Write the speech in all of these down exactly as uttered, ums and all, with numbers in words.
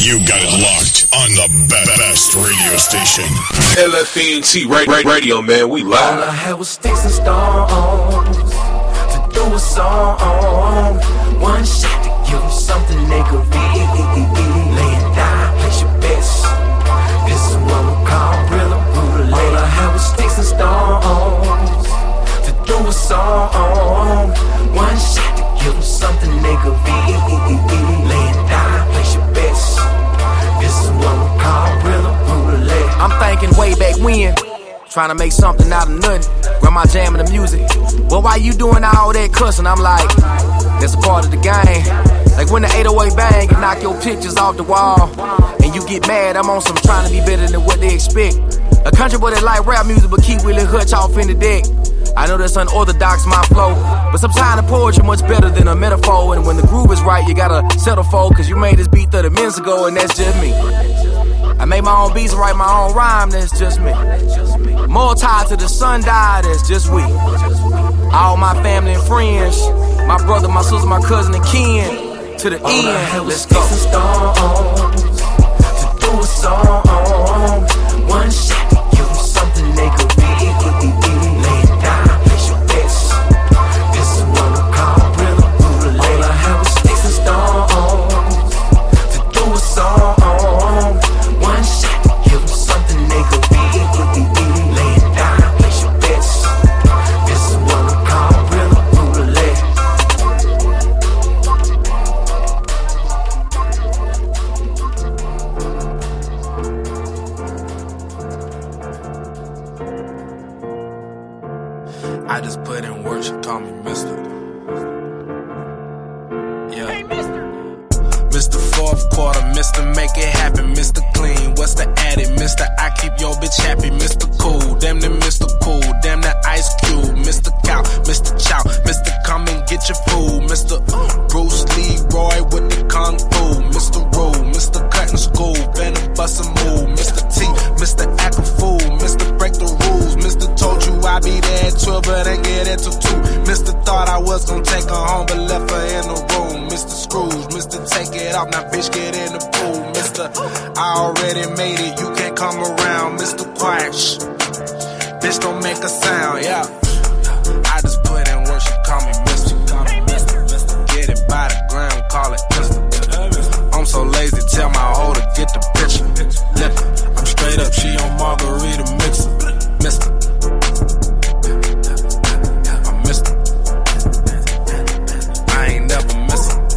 You got it locked on the be- best radio station. L F N T Radio, man, we live. All I had was sticks and stones to do a song. One shot to give them something they could read. Laying down, place your bets. This is what we call real brutal. All I had was sticks and stones to do a song. One shot to give them something they could read. Laying down, place your bets. This is what we call real brutal. I'm thinking way back when, trying to make something out of nothing. Grandma jamming the music. Well, why you doing all that cussing? I'm like, that's a part of the game. Like when the eight oh eight bang and knock your pictures off the wall, and you get mad, I'm on some trying to be better than what they expect. A country boy that like rap music but keep Willie Hutch off in the deck. I know that's unorthodox, my flow, but sometimes the poetry much better than a metaphor. And when the groove is right, you gotta settle for, cause you made this beat thirty minutes ago, and that's just me. I make my own beats, write my own rhyme, that's just me. More tied to the sun die, that's just we. All my family and friends, my brother, my sister, my cousin, and kin, to the all end, let's go. To do a song, one shot to give them something they could read. Laying down, place your bets. This is what we call real brutal. All I have was sticks and stones to do a song. One shot to give them something they could read. Laying down, place your bets. This is what we call real brutal. I just put in work, she call me Mister Yeah. Hey, Mister Mister Fourth Quarter, Mister Make It Happen, Mister Clean, what's the addy? Mister I keep your bitch happy, Mister Cool, damn the Mister Cool, damn the Ice Cube, Mister Cow, Mister Chow, Mister Come and get your food, Mister Bruce Leroy with the Kung Fu, Mister Rule, Mister Cutting School, Venom Bust a Move, Mister T, Mister Act a Fool, Mister Break the Rules, Mister Told you I be there at twelve, but ain't get it till two, Mister Thought I was gonna take her home, but left her in the room, Mister Scrooge, Mister Take It Off, now bitch get in the pool, Mister I already made it, you can't come around, Mister Quiet, shh. Bitch don't make a sound, yeah. I just put in work, she call me Mister Get it by the gram, call it Mister I'm so lazy, tell my hoe to get the picture. Lip, I'm straight up, she on margarita mixer. Mister I'm Mister I ain't never miss it.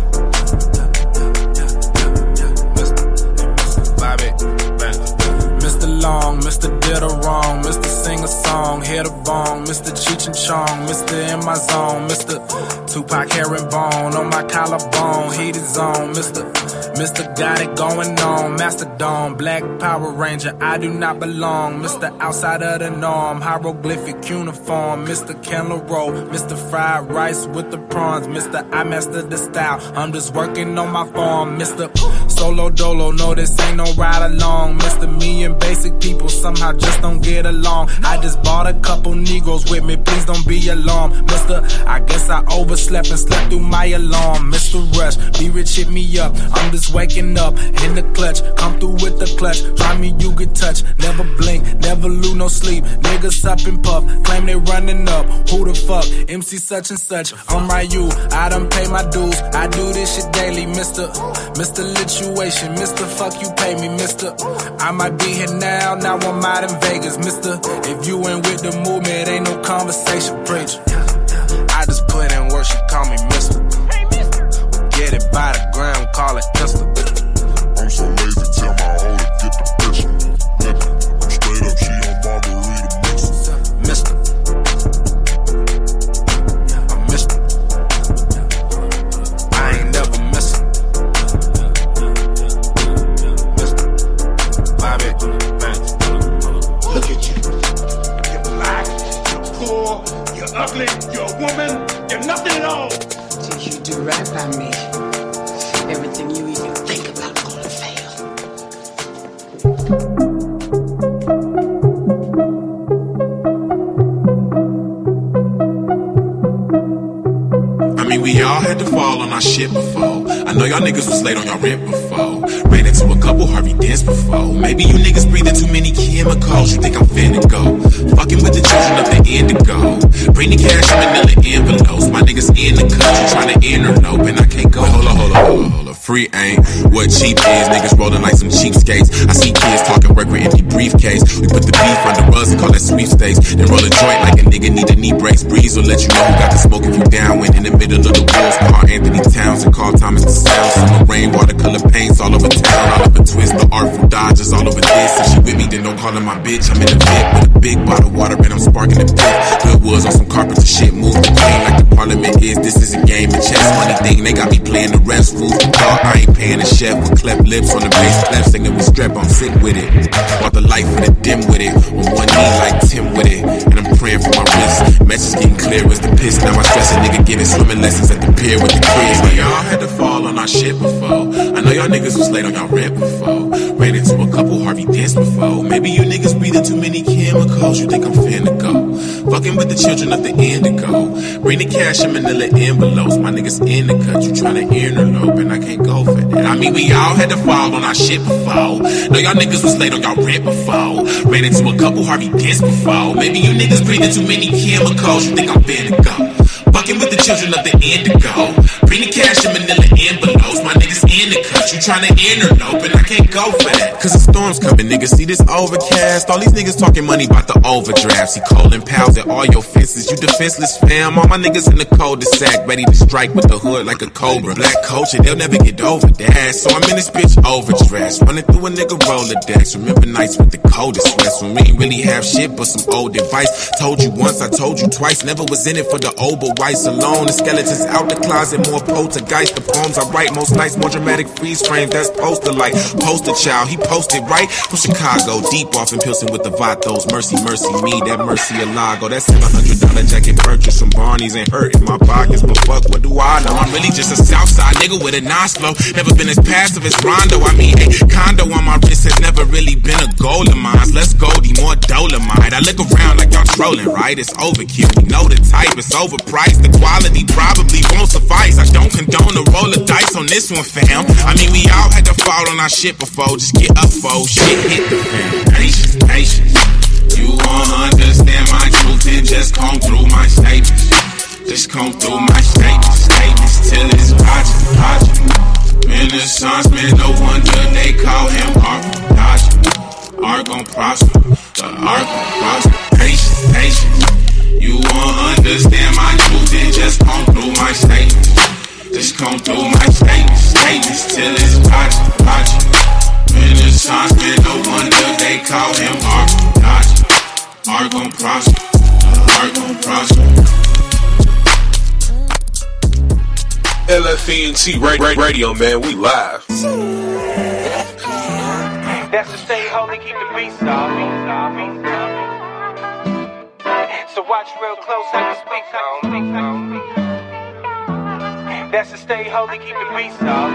Mister Bobby, Mister Long, Mister Did a Wrong, Mister Sing a Song, Hit a Bong, Mister Cheech and Chong, Mister In My Zone, Mister Tupac Herringbone, on my collarbone, heated zone, Mister Mister Got It Going On, Mastodon, Black Power Ranger, I do not belong, Mister Outside of the Norm, Hieroglyphic Uniform, Mister Candle Roll, Mister Fried Rice with the prawns, Mister I mastered the style, I'm just working on my form, Mister Solo Dolo, no this ain't no ride along, Mister Me and basic people somehow just don't get along, I just bought a couple Negroes with me, please don't be alarmed, Mister I guess I overslept and slept through my alarm, Mister Rush, be rich hit me up, I'm just waking up in the clutch, come through with the clutch, try me you get touched, never blink, never lose no sleep, niggas up and puff, claim they running up, who the fuck, M C such and such, I'm right you, I done pay my dues, I do this shit daily, Mister Mister Lituation, Mister Fuck you pay me, Mister I might be here now, now I'm out in Vegas, Mister If you ain't with the movement, ain't no conversation, preach. I just put in work, she call me Mister Get it by the gram, call it Mister I'm so lazy, tell my hoe to get the picture. I'm straight up, she on margarita mixer. Mister I'm Mister I ain't never missing. Mister Bobby, man. Look at you. You're black, you're poor, you're ugly, you're a woman, you're nothing at all. Till you do right by me, everything you even think about gonna fail. I mean, we all had to fall on our shit before. I know y'all niggas was late on y'all rent before. Ran into a couple Harvey Dents before. Maybe you niggas breathing too many chemicals. You think I'm finna go fucking with the children of the indigo. Bring the cash in manila envelopes. My niggas in the country trying to interlope, and I can't go. Hold on, hold on, hold on, hold on. Free ain't what cheap is. Niggas rolling like some cheapskates. I see kids talking work with empty briefcase. We put the beef under us and call that sweepstakes. Then roll a joint like a nigga need a knee brace. Breeze will let you know who got the smoke if you down. When in the middle of the woods, call Anthony Towns and call Thomas the Sound. Summer rain, watercolor paints all over town. All over twist, the artful dodges all over this. If she with me, then don't call her my bitch. I'm in the pit with a big bottle of water and I'm sparking the pit. Good woods on some carpenter shit. Move the queen like the parliament is. This is a game of chess. Money thing, they got me playing the rest. Rules the car, I ain't paying the chef with cleft lips on the bass. Clef singing with strap, I'm sick with it. Bought the life for the dim with it. On one knee like Tim with it. And I'm praying for my wrist. Message getting clear as the piss. Now I stress a nigga giving swimming lessons at the pier with the kids. Like y'all had to fall on our shit before. I know y'all niggas was late on y'all rent before. Ran into a couple Harvey Dents before. Maybe you niggas breathing too many chemicals. You think I'm finna go fucking with the children of the indigo. Bring the cash in manila envelopes. My niggas in the cut. You tryna interlope, and I can't go for that. I mean, we all had to fall on our shit before. Know y'all niggas was late on y'all rent before. Ran into a couple Harvey Dents before. Maybe you niggas breathing too many chemicals. You think I'm finna go fucking with the children of the indigo. Bring the cash in manila envelopes. My niggas in the cut. You tryna interlope, and I can't go for that. Cause the storm's coming, niggas. See this overcast. All these niggas talking money about the overdraft. See calling pals at all your fences. You defenseless fam. All my niggas in the cul-de-sac, ready to strike with the hood like a cobra. Black culture, they'll never get over that. So I'm in this bitch overdressed, running through a nigga Rolodex. Remember nights with the coldest sweats when we ain't really have shit but some old advice. Told you once, I told you twice. Never was in it for the old but whites alone. The skeletons out the closet, more poltergeist. The poems I write most nights, more dramatic freeze frames. That's poster like poster child. He posted right from Chicago, deep off in Pilsen with the Vatos. Mercy, mercy me, that mercy a lago. That seven hundred dollar jacket purchase from Barney's ain't hurting my pockets, but fuck, what do I know? I'm really just a Southside nigga with a nice flow. Never been as passive as Rondo. I mean, a condo on my wrist has never really been a goal of mine. Less Goldie, more Dolomite. I look around like y'all trolling, right? It's overkill. We know the type, it's overpriced. The quality probably won't suffice. I don't condone the roll of dice on this one, fam. I mean, we all had to fall on our shit before. Just get up, fo. Shit hit the fan. Patience, patience. You won't understand my truth and just come through my statements. Just come through my statements, statements till it's logic, logic. Renaissance man, no wonder they call him art logic. Art gon' prosper, the art gon' prosper. Patience, patience. You won't understand my truth and just come through my statements. Just come through my statements, statements till it's logic, logic. Renaissance man, no wonder they call him art logic. Art gon' prosper, the art gon' prosper. L F E N T Radio, man, we live. That's to stay holy, keep the beats off. So watch real close how you speak on. That's to stay holy, keep the beats off.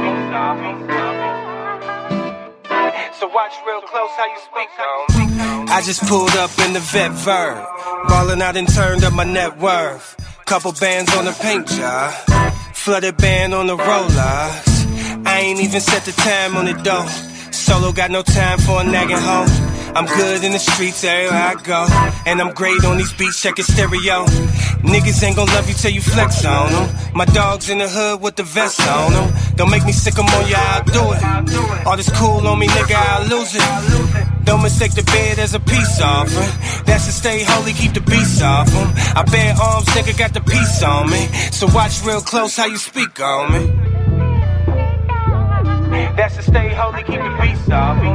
So watch real close how you speak on. I just pulled up in the vet verb, ballin' out and turned up my net worth. Couple bands on the paint job, flooded band on the rollers. I ain't even set the time on it though. Solo got no time for a nagging hoe. I'm good in the streets everywhere I go, and I'm great on these beats, check it stereo. Niggas ain't gon' love you till you flex on them. My dog's in the hood with the vest on them. Don't make me sick 'em on you, I'll do it. All this cool on me, nigga, I'll lose it. Don't mistake the bed as a peace offering. That's to stay holy, keep the beast off them. I bear arms, nigga, got the peace on me. So watch real close how you speak on me. That's to stay holy, keep the beast off me.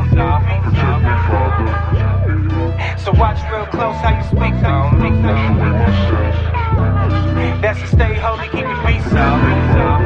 So watch real close how you speak on me. That's to stay holy, keep the beast off me.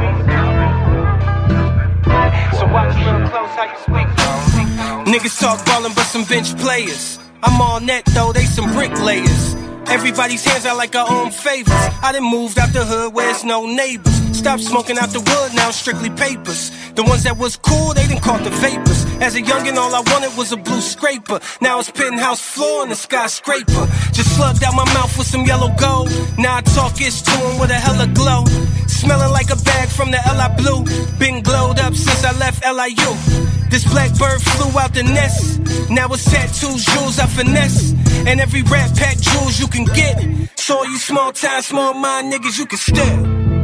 So watch real close how you speak on me. Niggas talk ballin' but some bench players. I'm all net though, they some bricklayers. Everybody's hands out like our own favors. I done moved out the hood where it's no neighbors. Stopped smoking out the wood, now strictly papers. The ones that was cool, they done caught the vapors. As a youngin', all I wanted was a blue scraper. Now it's penthouse floor and a skyscraper. Just slugged out my mouth with some yellow gold. Now I talk ish to him with a hella glow. smelling like a bag from the L I Blue. Been glowed up since I left L I U. This blackbird flew out the nest. Now it's tattoos, jewels I finesse. And every rat pack jewels you can get. So all you small time, small mind niggas, you can stare.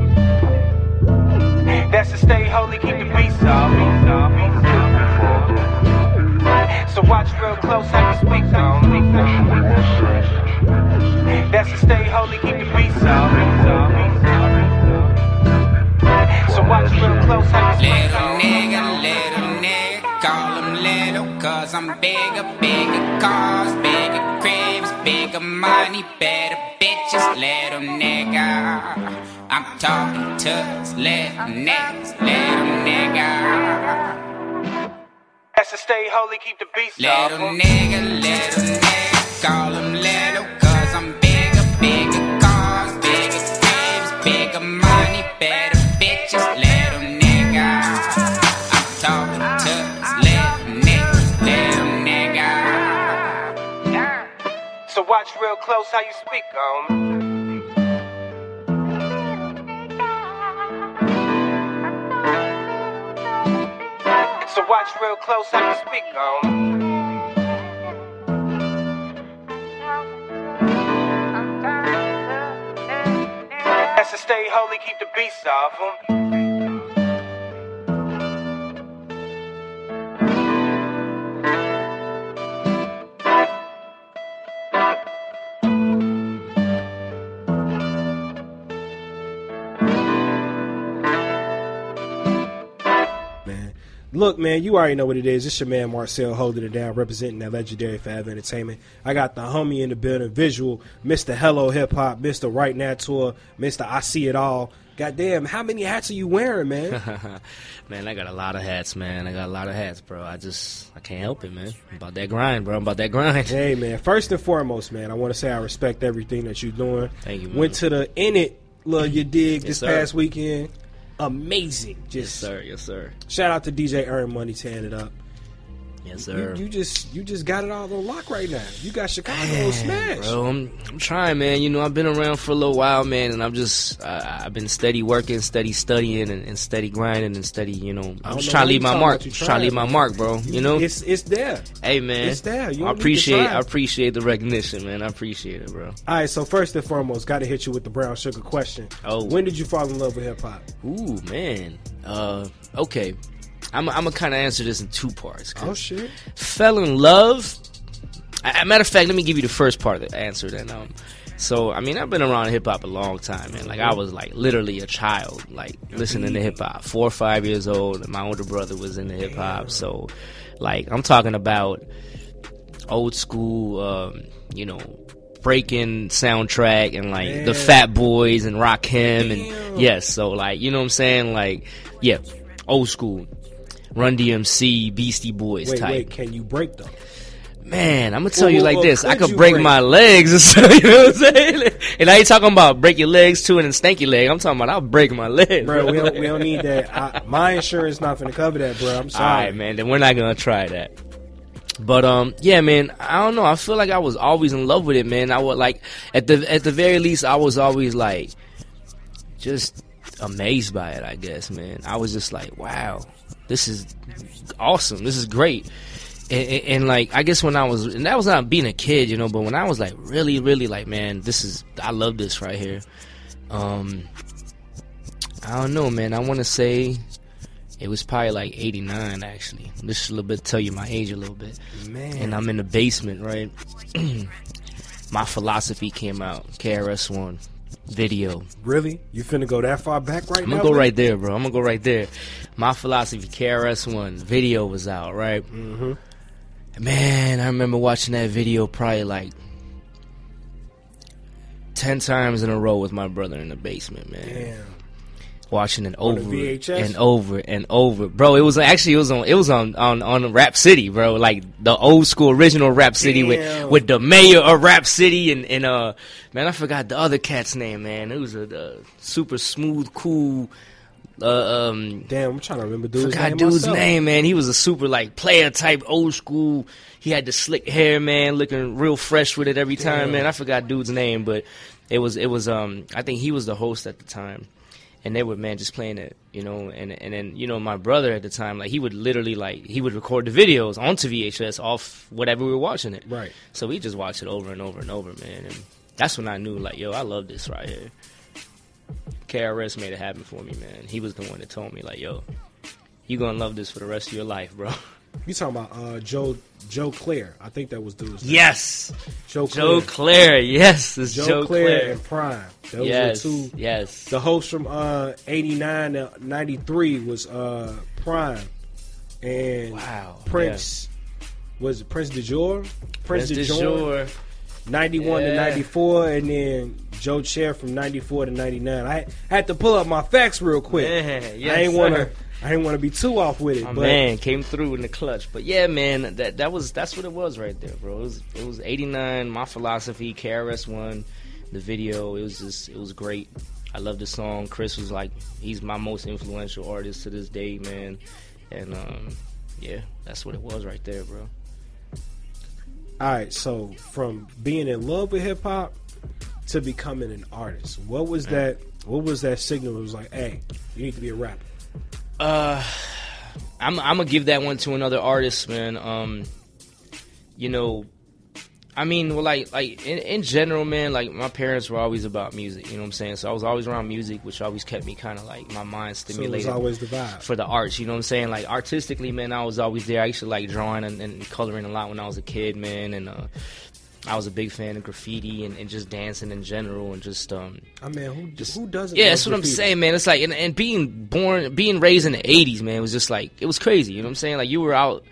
That's to stay holy, keep the beats off. So watch real close how you speak on. That's to stay holy, keep the beats off. So watch real close how you speak Little on. nigga, little nigga, call him little, cause I'm bigger, bigger cars, bigger cribs, bigger money, better bitches, little nigga. I'm talking to little niggas, little nigga. That's to stay holy, keep the beats off. Little nigga, little nigga, call him little, cause I'm bigger, bigger cars, bigger cribs, bigger money, better bitches, little nigga. I'm talking to little niggas, little nigga. So watch real close how you speak on. So watch real close how you speak on. That's to stay holy, keep the beats off 'em. Look, man, you already know what it is. It's your man Marcel holding it down, representing that legendary Fab Entertainment. I got the homie in the building, visual, Mister Hello Hip Hop, Mister Right Now Tour, Mister I See It All. Goddamn, how many hats are you wearing, man? Man, I got a lot of hats, man. I got a lot of hats, bro. I just, I can't help it, man. I'm about that grind, bro. I'm about that grind. Hey, man, first and foremost, man, I want to say I respect everything that you're doing. Thank you, man. Went to the In It, Love Your Dig, Yes, this sir. past weekend. Amazing. Just Yes, sir. Yes, sir. Shout out to D J Earn Money tearing it up. Yes, sir. You, you just you just got it all on lock right now. You got Chicago Man, smash. bro. I'm, I'm trying, man. You know, I've been around for a little while, man, and I'm just, uh, I've been steady working, steady studying, and, and steady grinding, and steady, you know, I'm just trying to leave my mark. Just trying to leave my mark, bro. You know, it's it's there. Hey, man, It's there. You don't I need to appreciate, try. I appreciate the recognition, man. I appreciate it, bro. All right, so first and foremost, got to hit you with the brown sugar question. Oh. When did you fall in love with hip hop? Ooh, man. Uh, okay. I'm, I'm gonna kind of answer this in two parts. Oh shit! Fell in love. I, matter of fact, let me give you the first part of the answer. Then, um, so I mean, I've been around hip hop a long time, man. Like I was like literally a child, like listening to hip hop, four or five years old, and my older brother was into hip hop. So, like, I'm talking about old school, um, you know, breaking soundtrack and like Man. the Fat Boys and Rakim and yes, so like you know what I'm saying, like yeah, old school. Run D M C, Beastie Boys Wait, type. wait, can you break them? Man, I'm gonna tell Well, you well, like well, this. I could could you break, break- my legs and stuff, you know what I'm saying? And I ain't talking about break your legs too and then stank your leg. I'm talking about I'll break my leg. Bro, we don't, we don't need that. I, my insurance not gonna cover that, bro. I'm sorry. Alright, man, then we're not gonna try that. But um, yeah, man, I don't know. I feel like I was always in love with it, man. I would like at the at the very least, I was always like just amazed by it. I guess, man. I was just like, wow, this is awesome. This is great. And, and, and like, I guess when I was, and that was not being a kid, you know. But when I was like really, really like, man, this is, I love this right here. Um, I don't know, man. I want to say. It was probably like eighty-nine, actually. Just a little bit, tell you my age a little bit. Man. And I'm in the basement, right? My Philosophy came out, K R S One video. Really? You finna go that far back right I'm now? gonna go man? right there, bro. I'm gonna go right there. My Philosophy, K R S One video was out, right? Mm-hmm. Man, I remember watching that video probably like ten times in a row with my brother in the basement, man. Damn. Watching it On the over V H S? and over and over, bro. It was actually it was on it was on on on Rap City, bro. Like the old school original Rap City Damn. with with the mayor of Rap City and and uh man, I forgot the other cat's name, man. It was a, a super smooth, cool. Uh, um, Damn, I'm trying to remember dude's forgot name. dude's myself. name, man. He was a super like player type, old school. He had the slick hair, man, looking real fresh with it every time, Damn. man. I forgot dude's name, but it was it was um I think he was the host at the time. and they were, man, just playing it, you know, and and then, you know, my brother at the time, like, he would literally, like, he would record the videos onto V H S off whatever we were watching it. Right. So we just watched it over and over and over, man, and that's when I knew, like, yo, I love this right here. K R S made it happen for me, man. He was the one that told me, like, yo, you gonna love this for the rest of your life, bro. You talking about uh, Joe Joe Claire? I think that was dude's name. Yes, Joe Joe Claire. Claire. Yes, it's Joe, Joe Claire, Claire and Prime. Those yes, were two. Yes. The host from uh, eighty-nine to ninety-three was uh, Prime, and wow, Prince yeah. was it Prince DeJour? Prince, Prince DeJour. ninety-one yeah. to ninety-four, and then Joe Chair from ninety-four to ninety-nine. I had to pull up my facts real quick. Man, yes, I ain't sir. wanna. I didn't want to be too off with it. My but man came through in the clutch. But yeah, man, that that was that's what it was right there, bro. It was it was eighty-nine, My Philosophy, K R S One, the video. It was just it was great. I love the song. Chris was like, he's my most influential artist to this day, man. And um, yeah, that's what it was right there, bro. All right, so from being in love with hip hop to becoming an artist, what was that? What was that signal? It was like, hey, you need to be a rapper. Uh, I'm I'm gonna give that one to another artist, man. Um, you know, I mean, well, like like in, in general, man. Like my parents were always about music. You know what I'm saying? So I was always around music, which always kept me kind of like my mind stimulated. So it was always the vibe for the arts. You know what I'm saying? Like artistically, man, I was always there. I used to like drawing and, and coloring a lot when I was a kid, man, and uh. I was a big fan of graffiti and, and just dancing in general and just um. I mean, who just who doesn't? Yeah, that's what graffiti? I'm saying, man. It's like and, and being born, being raised in the eighties, man, was just like it was crazy. You know what I'm saying? Like you were out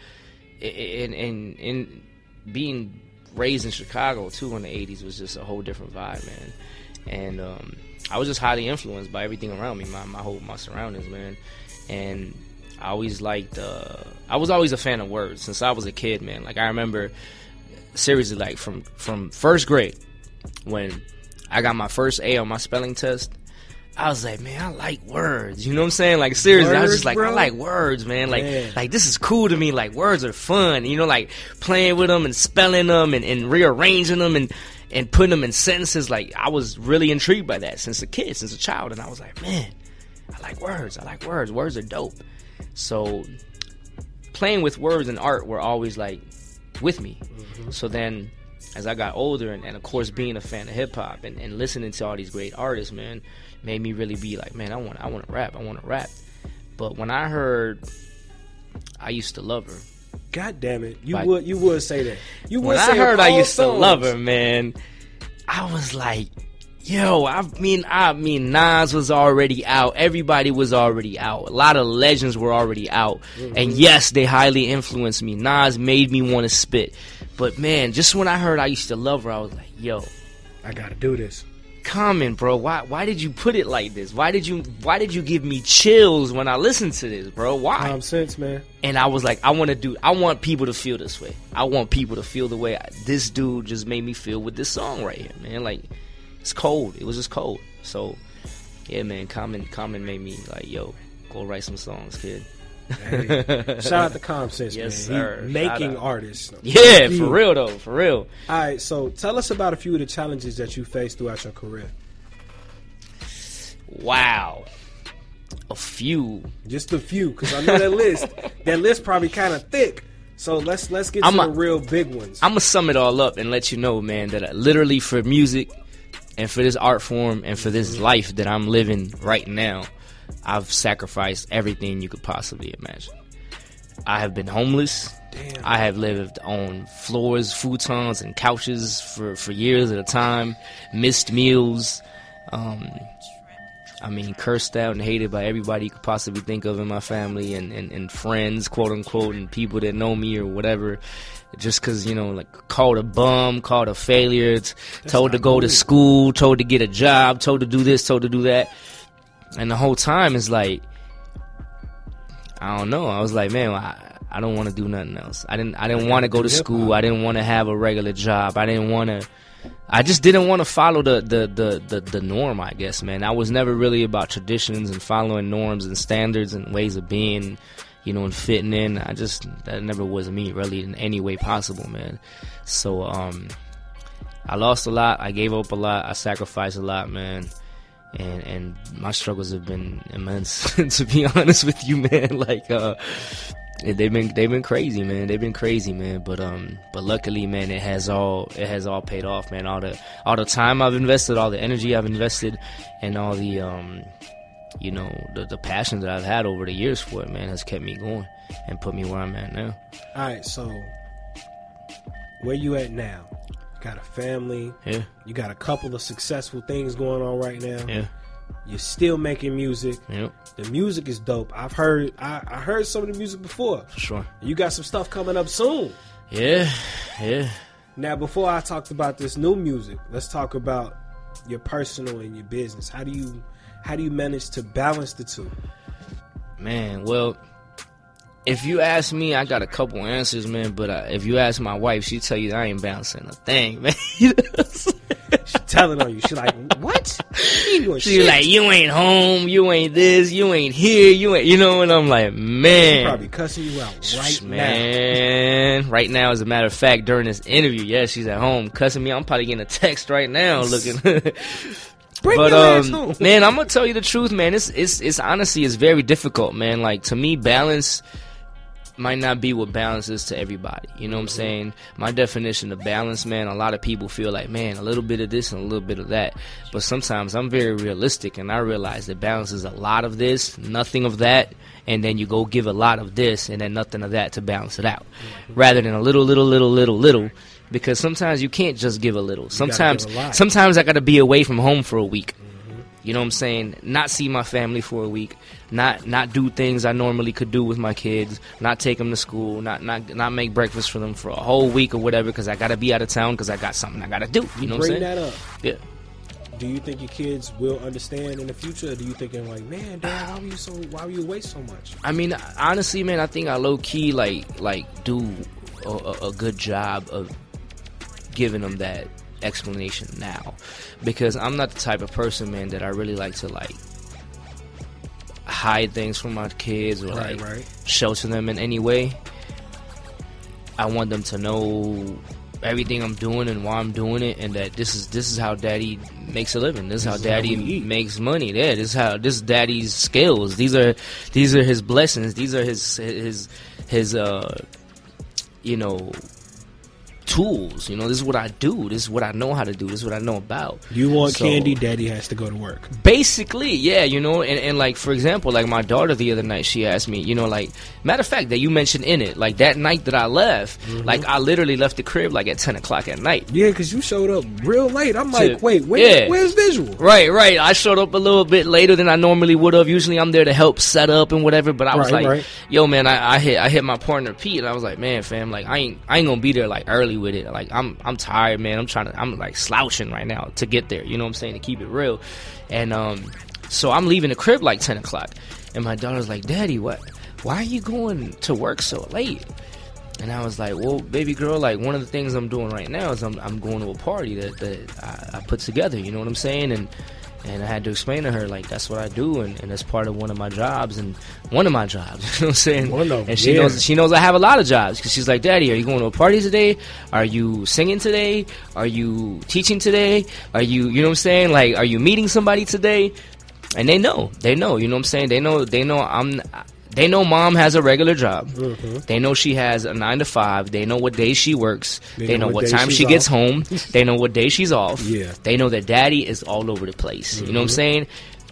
in in in being raised in Chicago too in the eighties was just a whole different vibe, man. And um, I was just highly influenced by everything around me, my my whole my surroundings, man. And I always liked. Uh, I was always a fan of words since I was a kid, man. Like I remember. Seriously, like from, from first grade, when I got my first A on my spelling test, I was like, man, I like words. You know what I'm saying? Like seriously, words, I was just like, bro? I like words, man. Like, man. like this is cool to me. Like words are fun. You know, like playing with them and spelling them and, and rearranging them and and putting them in sentences. Like I was really intrigued by that since a kid, since a child, and I was like, man, I like words. I like words. Words are dope. So playing with words and art were always like with me. Mm-hmm. So then as I got older and, and of course being a fan of hip hop and, and listening to all these great artists, man, made me really be like, man, I want I want to rap. I want to rap. But when I heard I Used to Love Her. God damn it. You like, would you would say that. You would when say I heard I Used songs. to Love Her, man, I was like, yo, I mean, I mean, Nas was already out. Everybody was already out. A lot of legends were already out. Mm-hmm. And yes, they highly influenced me. Nas made me want to spit. But man, just when I heard I Used to Love Her, I was like, yo, I gotta do this. Common, bro. Why why did you put it like this? Why did you why did you give me chills when I listened to this, bro? Why? Common sense, man. And I was like, I want to do I want people to feel this way. I want people to feel the way I, this dude just made me feel with this song right here, man. Like it's cold. It was just cold. So, yeah, man, Common Common made me like, yo, go write some songs, kid. Hey, shout out to Common Sense, yes, man. Sir. He making artists. Yeah, for real, though. For real. All right, so tell us about a few of the challenges that you faced throughout your career. Wow. A few. Just a few, because I know that list. That list probably kind of thick. So let's let's get I'm to a, the real big ones. I'm going to sum it all up and let you know, man, that I, literally for music and for this art form and for this life that I'm living right now, I've sacrificed everything you could possibly imagine. I have been homeless. Damn. I have lived on floors, futons, and couches for, for years at a time. Missed meals. Um, I mean, cursed out and hated by everybody you could possibly think of in my family and, and, and friends, quote unquote, and people that know me or whatever. Just because, you know, like called a bum, called a failure, told to go to school, told to get a job, told to do this, told to do that. And the whole time is like, I don't know. I was like, man, I, I don't want to do nothing else. I didn't I didn't want to go to school. I didn't want to have a regular job. I didn't want to, I just didn't want to follow the, the, the, the, the norm, I guess, man. I was never really about traditions and following norms and standards and ways of being, you know, and fitting in. I just, that never was me really in any way possible, man. So, um, I lost a lot. I gave up a lot. I sacrificed a lot, man. and and my struggles have been immense. To be honest with you, man, like uh, they've been they've been crazy, man. They've been crazy, man. But um, but luckily, man, it has all it has all paid off, man. All the all the time I've invested, all the energy I've invested, and all the um, you know, the the passion that I've had over the years for it, man, has kept me going and put me where I'm at now. All right, so where you at now? Got a family. Yeah. You got a couple of successful things going on right now. Yeah. You're still making music. Yep. The music is dope. I've heard I, I heard some of the music before. For sure. You got some stuff coming up soon. Yeah. Yeah. Now, before I talked about this new music, let's talk about your personal and your business. How do you how do you manage to balance the two? Man, well, if you ask me, I got a couple answers, man. But uh, if you ask my wife, she'll tell you I ain't balancing a thing, man. She telling on you. She like, what? You ain't doing She shit. like, you ain't home, you ain't this, you ain't here, you ain't, you know. And I'm like, man, She probably cussing you out right man. Right now, as a matter of fact, during this interview, yeah, she's at home cussing me. I'm probably getting a text right now, looking. Bring but your ass um, home. man, I'm gonna tell you the truth, man. It's it's it's honestly it's very difficult, man. Like, to me, balance might not be what balance is to everybody. You know what I'm saying? My definition of balance, man, a lot of people feel like, man, a little bit of this and a little bit of that. But sometimes I'm very realistic, and I realize that balance is a lot of this, nothing of that, and then you go give a lot of this and then nothing of that to balance it out. Rather than a little, little, little, little, little. Because sometimes you can't just give a little. Sometimes, give a lot. sometimes I got to be away from home for a week. You know what I'm saying? Not see my family for a week. Not not do things I normally could do with my kids. Not take them to school. Not not not make breakfast for them for a whole week or whatever, because I got to be out of town because I got something I got to do. You know what I'm Bring saying? that up. Yeah. Do you think your kids will understand in the future? Or do you think they're like, man, Dad, why were you so why were you away so much? I mean, honestly, man, I think I low key like like do a, a, a good job of giving them that explanation now, because I'm not the type of person, man, that I really like to like hide things from my kids or Right, like right. shelter them in any way. I want them to know everything I'm doing and why I'm doing it, and that this is this is how Daddy makes a living. This is how This is how Daddy we eat. makes money. Yeah, this is how this is Daddy's skills. These are these are his blessings. These are his his his uh you know tools. You know, this is what I do. This is what I know how to do. This is what I know about. You want So- candy, Daddy has to go to work. Basically, yeah, you know, and, and like, for example, like my daughter the other night, she asked me, you know, like, matter of fact, that you mentioned in it, like that night that I left, Mm-hmm. like I literally left the crib like at ten o'clock at night. Yeah, because you showed up real late. I'm like, To- wait, where, yeah. where's visual? Right, right. I showed up a little bit later than I normally would have. Usually I'm there to help set up and whatever, but I was Right, like, right. yo, man, I, I hit I hit my partner Pete, and I was like, man, fam, like I ain't I ain't gonna be there like early with it. Like I'm I'm tired, man. I'm trying to I'm like slouching right now to get there. You know what I'm saying? To keep it real. And um so I'm leaving the crib like ten o'clock. And my daughter's like, Daddy, what why are you going to work so late? And I was like, well, baby girl, like one of the things I'm doing right now is I'm I'm going to a party that, that I, I put together, you know what I'm saying? And and I had to explain to her, like, that's what I do, and, and that's part of one of my jobs, and one of my jobs, you know what I'm saying? One of them, and she yeah. knows she knows I have a lot of jobs, because she's like, Daddy, are you going to a party today? Are you singing today? Are you teaching today? Are you, you know what I'm saying? Like, are you meeting somebody today? And they know, they know, you know what I'm saying? They know, they know I'm... They know Mom has a regular job. Mm-hmm. They know she has a nine to five. They know what day she works. They They, know know, what what day time she's she gets off. home. They know what day she's off. Yeah. They know that Daddy is all over the place. You know what I'm Mhm. saying?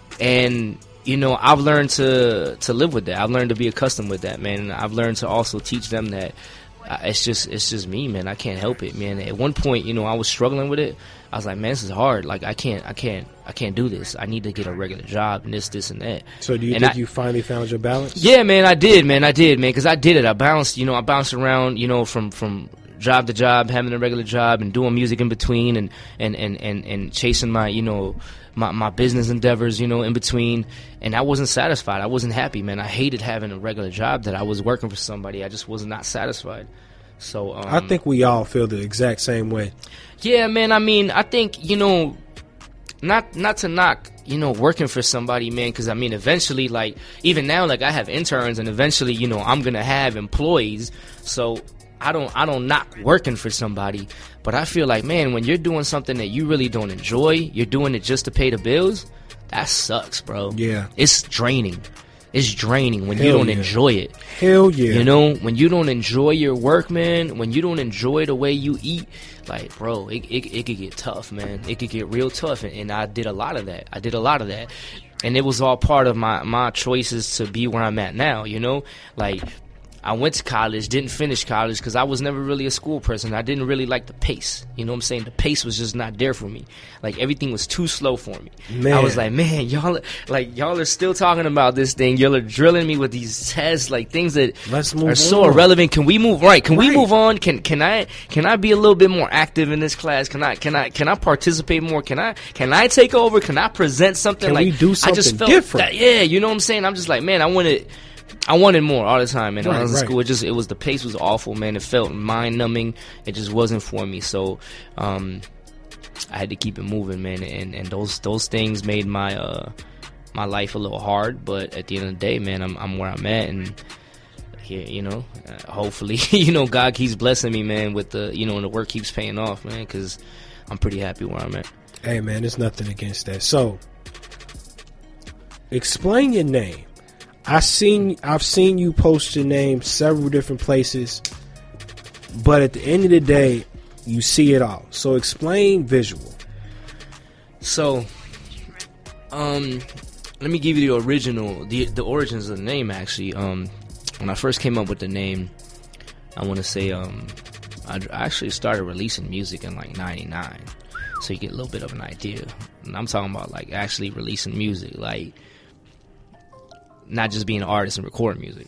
And you know, I've learned to to live with that. I've learned to be accustomed with that, man. And I've learned to also teach them that uh, it's just it's just me, man. I can't help it, man. At one point, you know, I was struggling with it. I was like, man, this is hard. Like, I can't, I can't, I can't do this. I need to get a regular job and this, this, and that. So do you And think I- you finally found your balance? Yeah, man, I did, man, I did, man, because I did it. I bounced, you know, I bounced around, you know, from from job to job, having a regular job, and doing music in between, and and and and, and chasing my, you know, my my business endeavors, you know, in between. And I wasn't satisfied. I wasn't happy, man. I hated having a regular job that I was working for somebody. I just was not satisfied. So um, I think we all feel the exact same way. yeah, man. I mean, I think, you know, not not to knock, you know, working for somebody, man, because I mean, eventually, like, even now, like, I have interns, and eventually, you know, I'm gonna have employees. So I don't I don't knock working for somebody, but I feel like, man, when you're doing something that you really don't enjoy, you're doing it just to pay the bills. that sucks, bro. Yeah. It's draining. It's draining when Hell you don't yeah. enjoy it. Hell yeah. You know, when you don't enjoy your work, man, when you don't enjoy the way you eat, like, bro, it it, it could get tough, man. It could get real tough, and, and I did a lot of that. I did a lot of that. And it was all part of my, my choices to be where I'm at now, you know? Like, I went to college, didn't finish college because I was never really a school person. I didn't really like the pace. You know what I'm saying? The pace was just not there for me. Like, everything was too slow for me. Man. I was like, man, y'all, like, y'all are still talking about this thing. Y'all are drilling me with these tests, like, things that Let's move are so on. irrelevant. Can we move, right, can Right. we move on? Can can I can I be a little bit more active in this class? Can I can I can I participate more? Can I can I take over? Can I present something? Can like we do I just something felt different? that- yeah, you know what I'm saying? I'm just like, man, I wanted I wanted more all the time, man. When I Right, was in right. school, it just it was the pace was awful, man. It felt mind numbing. It just wasn't for me. So um, I had to keep it moving, man. And and those those things made my uh my life a little hard. But at the end of the day, man, I'm I'm where I'm at, and here, you know, uh, hopefully, you know, God keeps blessing me, man, with the you know, and the work keeps paying off, man, because I'm pretty happy where I'm at. Hey, man, there's nothing against that. So, explain your name. I seen, I've seen you post your name several different places, but at the end of the day, you see it all. So, explain visual. So, um, let me give you the original, the the origins of the name. Actually, um, when I first came up with the name, I want to say, um, I, I actually started releasing music in like ninety-nine, so you get a little bit of an idea. And I'm talking about like actually releasing music, like not just being an artist and recording music.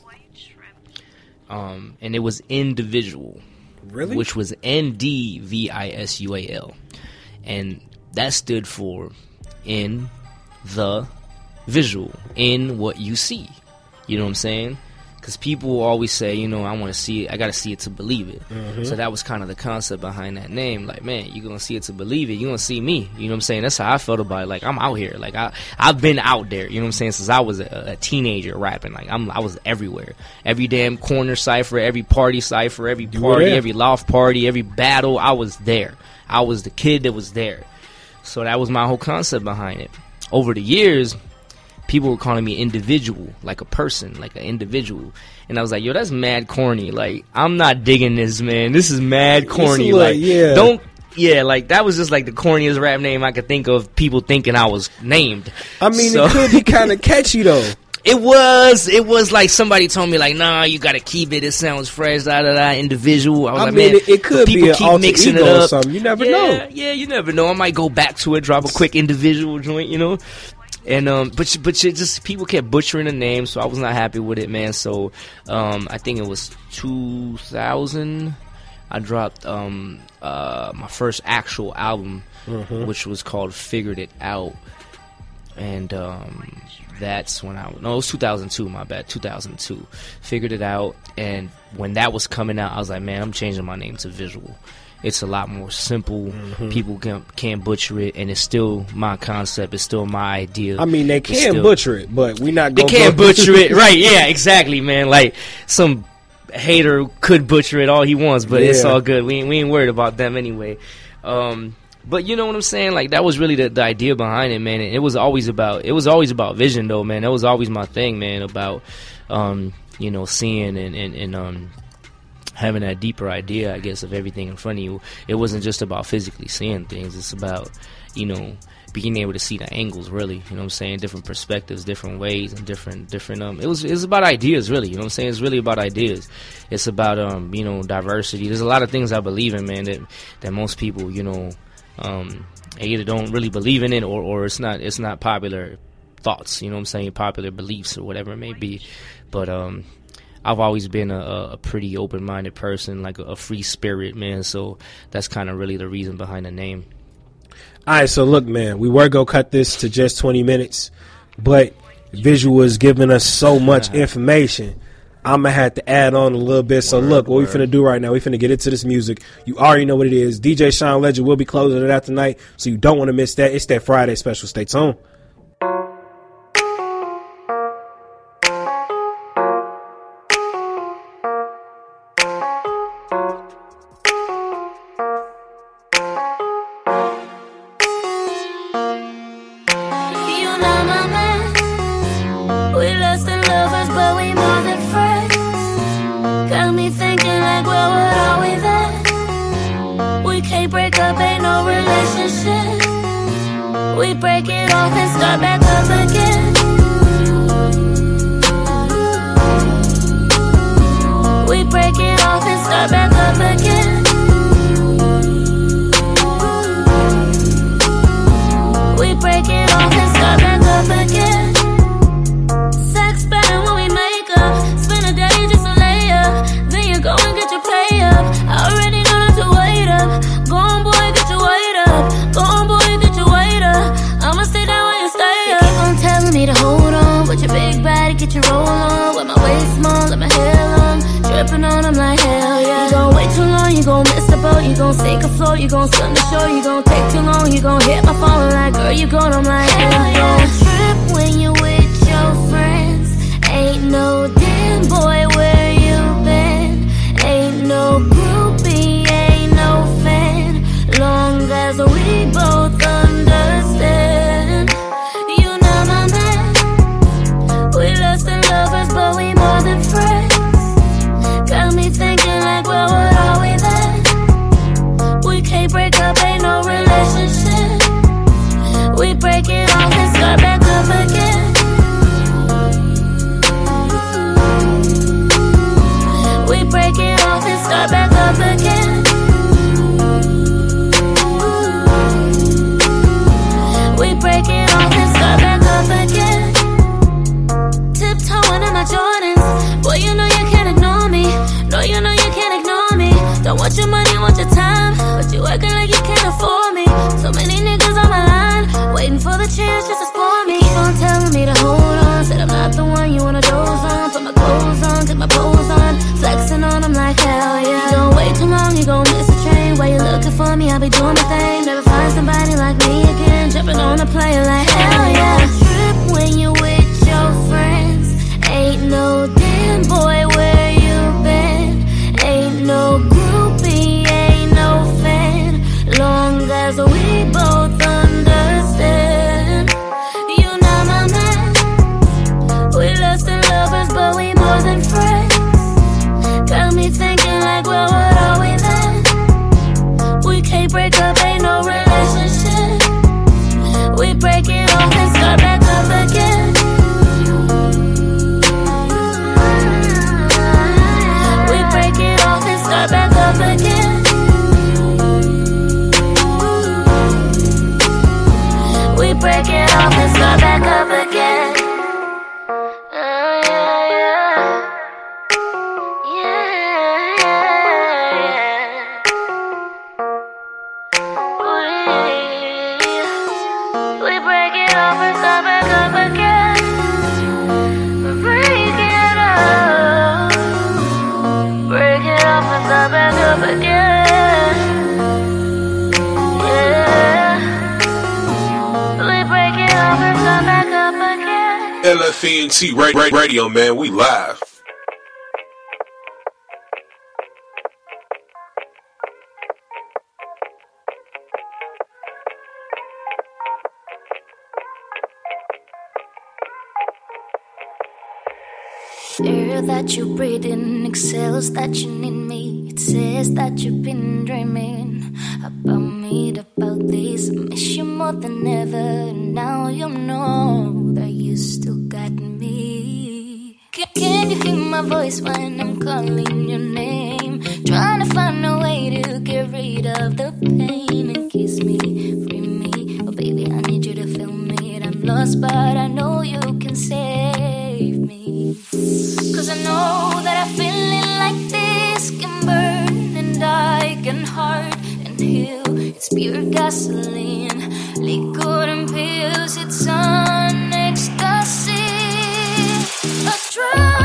Um, and it was Individual, Really? which was N D V I S U A L, and that stood for in the visual, in what you see. You know what I'm saying? Because people always say, you know, I want to see it. I got to see it to believe it. Mm-hmm. So that was kind of the concept behind that name. Like, man, you're going to see it to believe it. You're going to see me. You know what I'm saying? That's how I felt about it. Like, I'm out here. Like, I, I've been out there. You know what I'm saying? Since I was a, a teenager rapping. Like, I'm, I was everywhere. Every damn corner cypher, every party cypher, every You were party, there. every loft party, every battle. I was there. I was the kid that was there. So that was my whole concept behind it. Over the years, people were calling me Individual, like a person, like an individual. And I was like, yo, that's mad corny. Like, I'm not digging this, man. This is mad corny. It's like, Like, yeah. don't, yeah, like, that was just like the corniest rap name I could think of, people thinking I was named. I mean, So- it could be kind of catchy, though. It was, it was like somebody told me, like, nah, you gotta keep it. It sounds fresh, da da da, Individual. I was I like, mean, man, it, it could people be an keep alter mixing ego it or up. something. You never yeah, know. Yeah, you never know. I might go back to it, drop a quick Individual joint, you know. And um, but but you just people kept butchering the name, so I was not happy with it, man. So um, I think it was two thousand. I dropped um uh my first actual album, Mhm. which was called Figured It Out, and um. That's when I no, it was two thousand two. My bad, two thousand two. Figured it out, and when that was coming out, I was like, man, I'm changing my name to Visual. It's a lot more simple. Mhm. People can can't butcher it, and it's still my concept. It's still my idea. I mean, they It's can still- butcher it, but we not They going can't butcher it, right? Yeah, exactly, man. Like some hater could butcher it all he wants, but it's Yeah. all good. We ain't, we ain't worried about them anyway. Um, but you know what I'm saying? Like that was really the, the idea behind it, man. And it was always about it was always about vision, though, man. That was always my thing, man. About um, you know, seeing and and, and um. having that deeper idea, I guess, of everything in front of you. It wasn't just about physically seeing things. It's about, you know, being able to see the angles, really. You know what I'm saying? Different perspectives, different ways, and different, different, um, it was, it was about ideas, really. You know what I'm saying? It's really about ideas. It's about, um, you know, diversity. There's a lot of things I believe in, man, that, that most people, you know, um, either don't really believe in it or, or it's not, it's not popular thoughts, you know what I'm saying? Popular beliefs or whatever it may be. But, um, I've always been a, a pretty open-minded person, like a, a free spirit, man. So that's kind of really the reason behind the name. All right, so look, man, we were going to cut this to just twenty minutes, but Visual is giving us so much information. I'm going to have to add on a little bit. So Word, look, what we word. finna do right now, we finna get into this music. You already know what it is. D J Sean Legend will be closing it out tonight, so you don't want to miss that. It's that Friday special. Stay tuned. You know thinking like, well, what are we then? We can't break up, ain't no relationship. We break it off and start back up again. We break it off and start back up again. We break it off and start back up again. Sex better when we make up. Spend a day just to lay up. Then you go and get your pay up. I already know not to wait up. Go on, boy, get your weight up. Go on, boy, get your weight up. I'ma stay down when you stay up. You keep on telling me to hold on. With your big body, get your roll on. With my waist small, let my hair long. Dripping on them like hell yeah. You gon' wait too long, you gon' miss the boat. You gon' sink afloat, you gon' swim the shore. You gon' take too long, you gon' hit my phone like, girl, you gone, I'm like, hell yeah. Trip when you with your friends. Ain't no damn boy where you been. Ain't no groupie, ain't no fan. Long as we both understand. You know my man. We lost in lovers, but we more than friends. Got me thinking like, well, what are we then? We can't break up, ain't no relationship. We break it off and start back up again. We break it off and start back up again. We break it off and start back up again. Tiptoeing in my Jordans. Boy, you know you can't ignore me. No, you know you can't ignore me. Don't want your money, want your time. But you acting like you can't afford me. So many niggas on my line, waiting for the chance just to spoil me. Keep on telling me to hold on. Said I'm not the one you wanna doze on. Put my clothes on, get my pose on. Flexing on them like hell yeah. You don't wait too long, you gon' miss the train. While you looking for me, I'll be doing my thing. Never find somebody like me again. Jumping on a player like hell yeah. Trip when you with your friends. Ain't no damn boy where you been. Ain't no groupie, ain't no fan. Long as we both understand. You know my man. We lost in lovers, but we more than friends. Got me thinking like, well, what are we then? We can't break up, ain't no relationship. We break it off and start back up again. We break it off and start back up again. We break it off and start back up again. Oh, yeah, yeah. Yeah, yeah, yeah. We, we break it off and start back up again. We break it off. Break it off and start back up again. Yeah. We break it off and start back up again. L F E N T Radio, man, we live. Air that you breathe in exhales that you need me. It says that you've been dreaming about me, about this. I miss you more than ever. Now you know that you still got me. Can, can you hear my voice when I'm calling your name? Trying to find a way to get rid of the pain and kiss me, free me. Oh baby, I need you to feel me. I'm lost, but I know you can save me. Cause I know that a feeling like this can burn and I can hurt and heal. It's pure gasoline, liquid and pills. It's an ecstasy, a drug.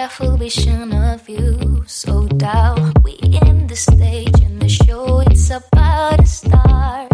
careful vision of you. So down, we in the stage in the show, it's about to start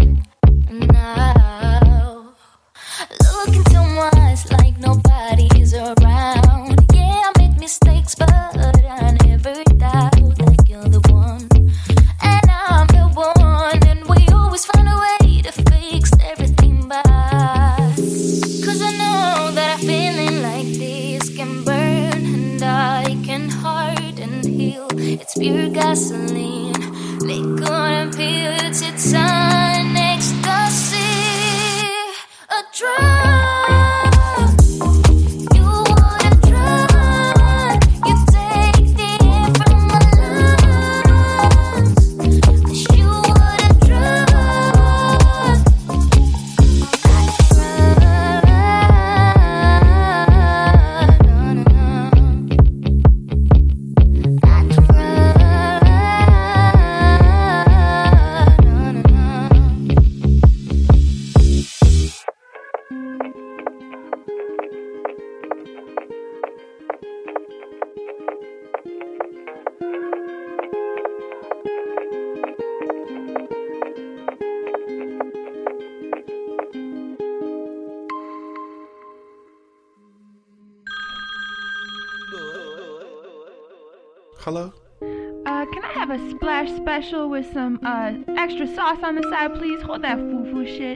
now. Look into my eyes like nobody's around. Yeah, I made mistakes, but I never doubt that you're the one, and I'm the one, and we always find a way to fix everything back. Cause I know that a feeling like this can burn, and I can hurt and heal. It's pure gasoline, liquid and pills, it's an ecstasy, a drug. You want a drug, you take the air from my lungs. 'Cause you want a drug, Hello? Uh, can I have a splash special with some uh extra sauce on the side, please? Hold that foo-foo shit.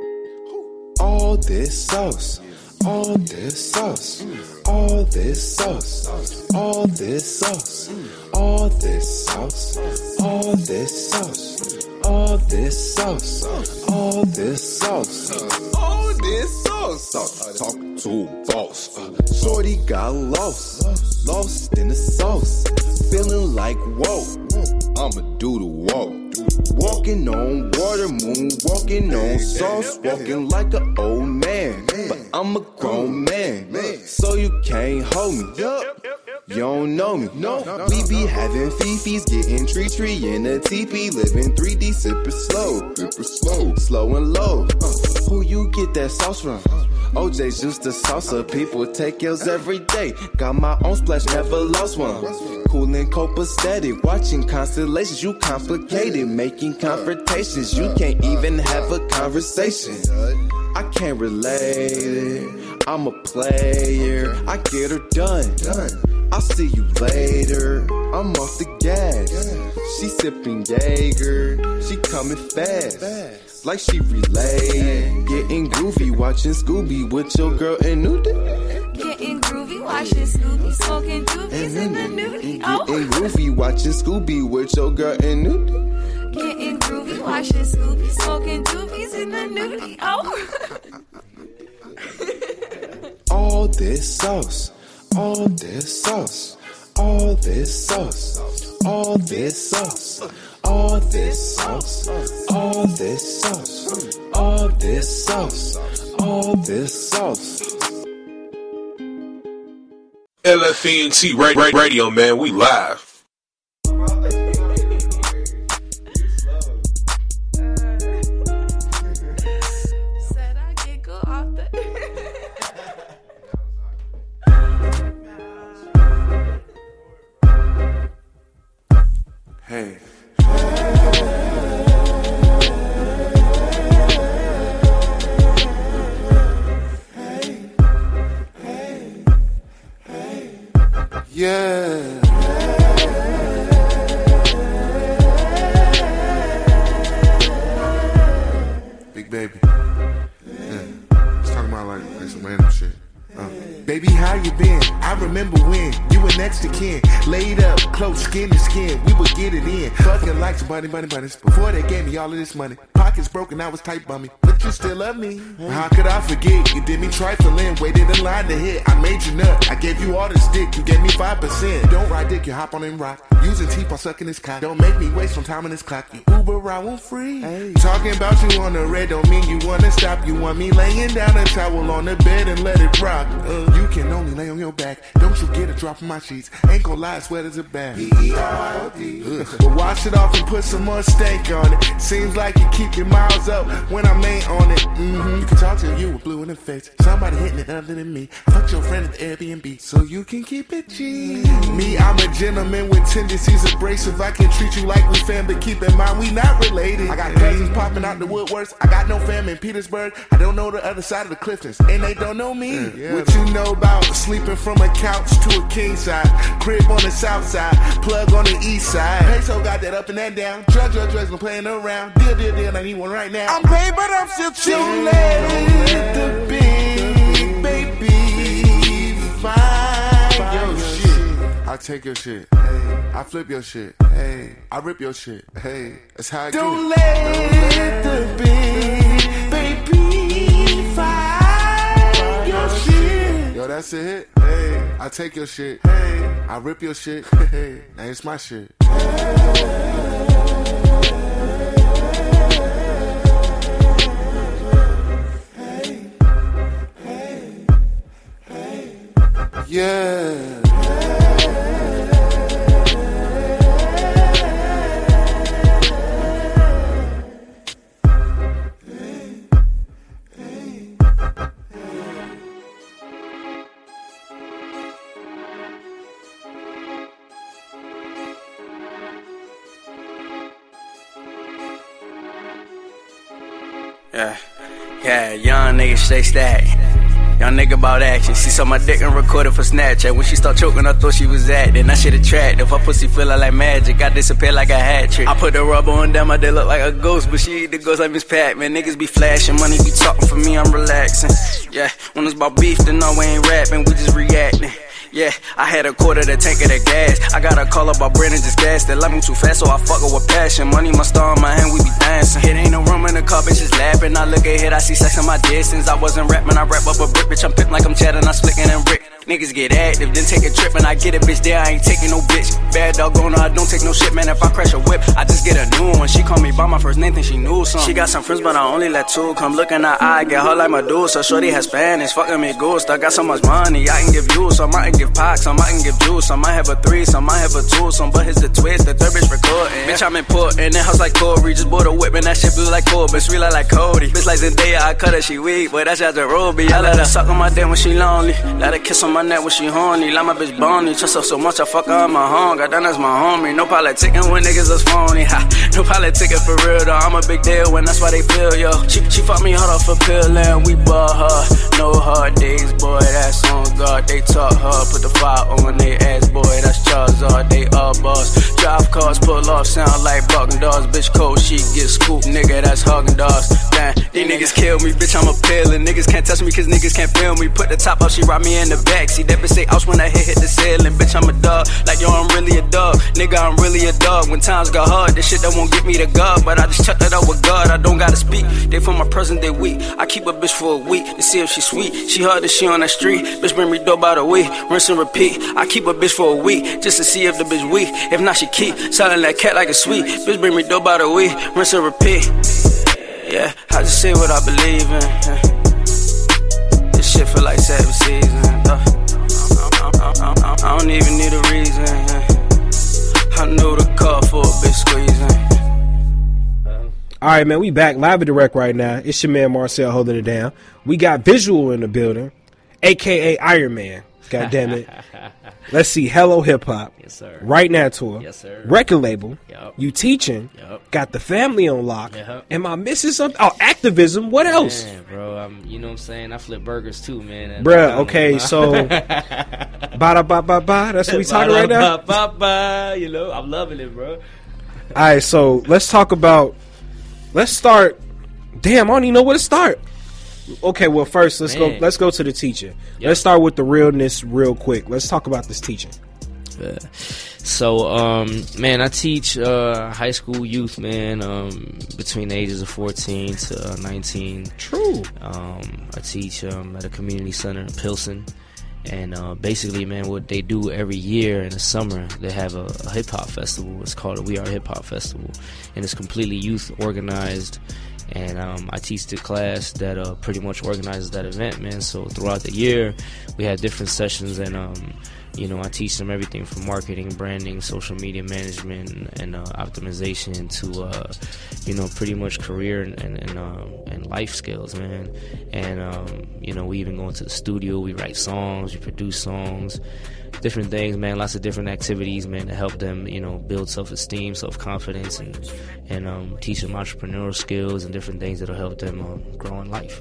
All this sauce, all this sauce, all this sauce, all this sauce, all this sauce, all this sauce, all this sauce, all this sauce, all this sauce. Talk to boss. Shorty got lost, lost in the sauce, feeling like whoa. I'ma do the walk. Walking on water, moon, walking on sauce, walking like an old man, but I'm a grown man, so you can't hold me. You don't know me. We be having fifis, getting tree tree in a teepee, living three D, sipping slow, sipping slow, slow and low. Who you get that sauce from? O J's used to salsa, people take L's every day. Got my own splash, never lost one. Cool and copacetic, watching constellations, you complicated, making confrontations, you can't even have a conversation. I can't relate it, I'm a player, I get her done. I'll see you later, I'm off the gas. She sipping Jaeger, she coming fast, like she related. Getting groovy, watching Scooby with your girl and Nudie. Getting groovy, watching Scooby, smoking doobies in the nudie. Oh. Getting groovy, watching Scooby with your girl and Nudie. Getting groovy, watching Scooby, smoking doobies in the nudie. Oh. All this sauce, all this sauce, all this sauce, all this sauce, all this sauce, all this sauce, all this sauce, all this sauce. L F E N T Radio, man, we live. Hey. Yeah. Big baby. Yeah. Let's talk about like, like some random shit. Uh. Baby, how you been? I remember when you were next to kin, laid up, close, skin to skin. We would get it in, fucking like some bunny, bunny, bunnies. Before they gave me all of this money, pockets broken, I was tight bummy. But you still love me. How could I forget? You did me trifling, waited in line to hit. I made you nut. I gave you all the stick. You gave me five percent. Don't ride dick, you hop on and rock. Using teeth while sucking this cock. Don't make me waste some time on this clock. You Uber, I want free. Hey. Talking about you on the red don't mean you wanna stop. You want me laying down a towel on the bed and let it rock. Uh, you can only lay on your back. Don't you get a drop in my sheets. Ain't gon' lie, sweaters are bad. But wash it off and put some more stank on it. Seems like you keep smoking miles up when I'm ain't on it. Mm-hmm. You can talk to you with blue in the face. Somebody hitting it other than me. Fuck your friend at the Airbnb so you can keep it G. Me, I'm a gentleman with tendencies abrasive. I can treat you like we fam, but keep in mind we not related. I got cousins popping out the woodworks. I got no fam in Petersburg. I don't know the other side of the Cliftons, and they don't know me. Yeah, what you know about sleeping from a couch to a king size, crib on the south side, plug on the east side. Peso got that up and that down. Drug, drug, drugs, no playing around. Deal, deal, deal. I need one right now. I'm paid, but I'm still chill. Don't let the big baby find your shit. I take your shit. Hey, I flip your shit. Hey, I rip your shit. Hey, that's how I do it. Don't let the big baby find your shit. Yo, that's a hit. Hey, I take your shit. Hey, I rip your shit. Hey, now it's my shit. Yeah. Yeah, yeah, young nigga stay stacked. Young nigga about action. She saw my dick and recorded for Snapchat. When she start choking, I thought she was acting. That shit attractive. Her pussy feeling like magic. I disappear like a hat trick. I put the rubber on down, my dick look like a ghost, but she eat the ghost like Miss Pac-Man. Niggas be flashing, money be talking for me, I'm relaxing. Yeah, when it's about beef, then no, we ain't rapping, we just reacting. Yeah, I had a quarter to tank of the gas. I got a call about Brandon just gassed. They love me too fast, so I fuck her with passion. Money my star in my hand, we be dancing. It ain't no room in the car, bitches laughing. I look ahead, I see sex in my distance. I wasn't rapping, I rap up a brick, bitch. I'm pimping like I'm chatting, I'm slicking and Rick. Niggas get active, then take a trip and I get a bitch there. I ain't taking no bitch. Bad dog on her, I don't take no shit, man. If I crash a whip, I just get a new one. She call me by my first name, think she knew something. She got some friends, but I only let two come look in her eye, get her like Medusa. Shorty has Spanish, fucking me ghost. I got so much money, I can give you some, I can give Pac some, I can give juice. Some might have a three, some might have a two, some but here's the twist, the third bitch recording. Bitch, I'm important, in house like Corey, just bought a whip and that shit blue like Corbin, sweet like Cody. Bitch like Zendaya, I cut her, she weak, but that's just a Ruby. I let her suck on my dick when she lonely, let her kiss on my neck when she horny. Like my bitch Bonnie, trust her so much I fuck her on my home. Got done as my homie. No politicking when niggas is phony. Ha. No politicking for real though. I'm a big deal when that's why they feel yo. She she fuck me hard off a pill and we bought her. No hard days, boy. That's on God. They taught her. Put the fire on their ass, boy. That's Charizard. They all boss. Drive cars, pull off, sound like bucking dogs. Bitch cold, she get scooped, nigga. That's hugging dogs. Damn, these niggas kill me, bitch. I'm a pill and niggas can't touch me cause niggas can't feel me. Put the top up, she ride me in the back. See that bitch say ouch when I hit, hit the ceiling, bitch, I'm a dog. Like, yo, I'm really a dog. Nigga, I'm really a dog. When times got hard, this shit that won't get me to God. But I just chuck that out with God. I don't gotta speak. They from my present, they weak. I keep a bitch for a week to see if she sweet. She hard as she on the street. Bitch, bring me dope by the week. Rinse and repeat. I keep a bitch for a week just to see if the bitch weak. If not, she keep selling that cat like a sweet. Bitch, bring me dope by the week. Rinse and repeat. Yeah, I just say what I believe in. Yeah. This shit feel like seven seasons. Uh. I don't even need a reason. I know the car for a bitch squeezing. All right, man, we back live and direct right now. It's your man Marcel holding it down. We got Visual in the building, a k a. Iron Man. God damn it. Let's see. Hello Hip Hop. Yes, sir. Right Now Tour. Yes, sir. Record label. Yep. You teaching. Yep. Got the family on lock. Yep. Am I missing something? Oh, activism. What else? Man, bro, I'm, you know what I'm saying? I flip burgers too, man. Bruh, okay, so ba ba ba ba. That's what we talking right now. Ba ba ba. You know, I'm loving it, bro. All right, so let's talk about. Let's start. Damn, I don't even know where to start. Okay, well, first let's man. go. Let's go to the teacher. Yep. Let's start with the realness, real quick. Let's talk about this teaching. Uh, so, um, man, I teach uh, high school youth, man, um, between the ages of fourteen to uh, nineteen. True. Um, I teach um, at a community center in Pilsen. And uh, basically, man, what they do every year in the summer, they have a, a hip-hop festival. It's called a We Are Hip-Hop Festival. And it's completely youth-organized. And um, I teach the class that uh, pretty much organizes that event, man. So throughout the year, we have different sessions. And um, you know, I teach them everything from marketing, branding, social media management, and, and uh, optimization to, uh, you know, pretty much career and and and, um, and life skills, man. And um, you know, we even go into the studio, we write songs, we produce songs, different things, man. Lots of different activities, man, to help them, you know, build self-esteem, self-confidence, and and um, teach them entrepreneurial skills and different things that'll help them um, grow in life.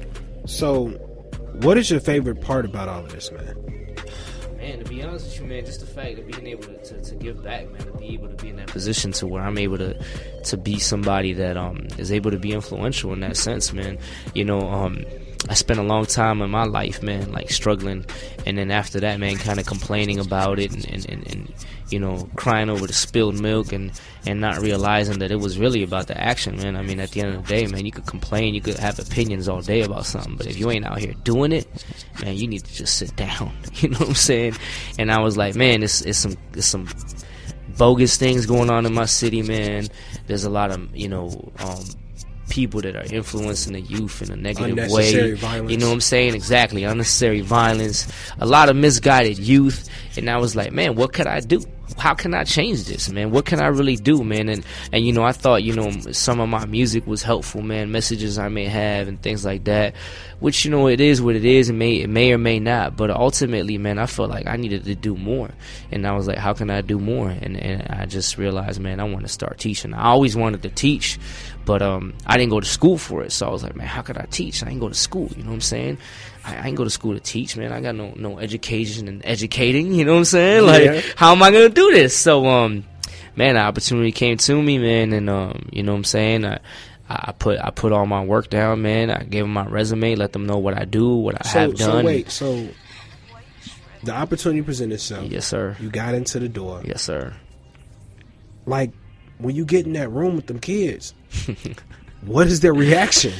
So, what is your favorite part about all of this, man? Man, to be honest with you, man, just the fact of being able to, to, to give back, man, to be able to be in that position to where I'm able to to be somebody that um is able to be influential in that sense, man. You know, um, I spent a long time in my life, man, like struggling, and then after that, man, kind of complaining about it and, and, and, and you know, crying over the spilled milk and, and not realizing that it was really about the action, man. I mean, at the end of the day, man, you could complain, you could have opinions all day about something, but if you ain't out here doing it, man, you need to just sit down. You know what I'm saying? And I was like, man, it's, it's some it's some bogus things going on in my city, man. There's a lot of, you know, um, people that are influencing the youth in a negative way. Violence. You know what I'm saying? Exactly. Unnecessary violence. A lot of misguided youth. And I was like, man, what could I do? How can I change this, man? What can I really do, man? And, and you know, I thought, you know, some of my music was helpful, man, messages I may have and things like that, which, you know, it is what it is. It may, it may or may not. But ultimately, man, I felt like I needed to do more. And I was like, how can I do more? And, and I just realized, man, I want to start teaching. I always wanted to teach, but um, I didn't go to school for it. So I was like, man, how could I teach? I didn't go to school, you know what I'm saying? I, I ain't go to school to teach, man. I got no no education and educating, you know what I'm saying? Like, yeah. How am I gonna do this? So, um, man, the opportunity came to me, man, and um, you know what I'm saying? I, I put I put all my work down, man. I gave them my resume, let them know what I do, what I so, have done. So wait, so the opportunity presented itself. Yes, sir. You got into the door. Yes, sir. Like, when you get in that room with them kids, what is their reaction?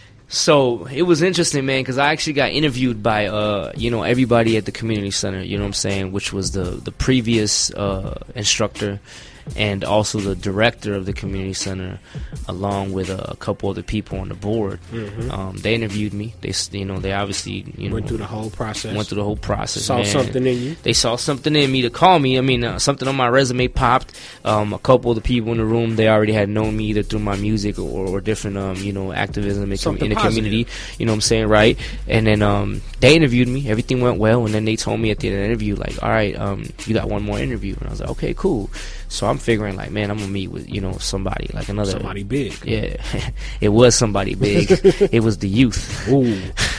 So it was interesting, man, because I actually got interviewed by, uh, you know, everybody at the community center, you know what I'm saying, which was the, the previous uh, instructor and also the director of the community center, along with uh, a couple other people on the board. Mm-hmm. Um, they interviewed me. They, you know, they obviously, you know, went through the whole process. Went through the whole process. Saw man. something in you. They saw something in me to call me. I mean, uh, something on my resume popped. Um, a couple of the people in the room, they already had known me either through my music or, or different, um, you know, activism in, com- in the community. You know what I'm saying, right? And then um, they interviewed me. Everything went well, and then they told me at the end of the interview, like, all right, um, you got one more interview. And I was like, okay, cool. So I'm figuring, like, man, I'm gonna meet with, you know, somebody, like another somebody big. Yeah, it was somebody big. It was the youth. Ooh.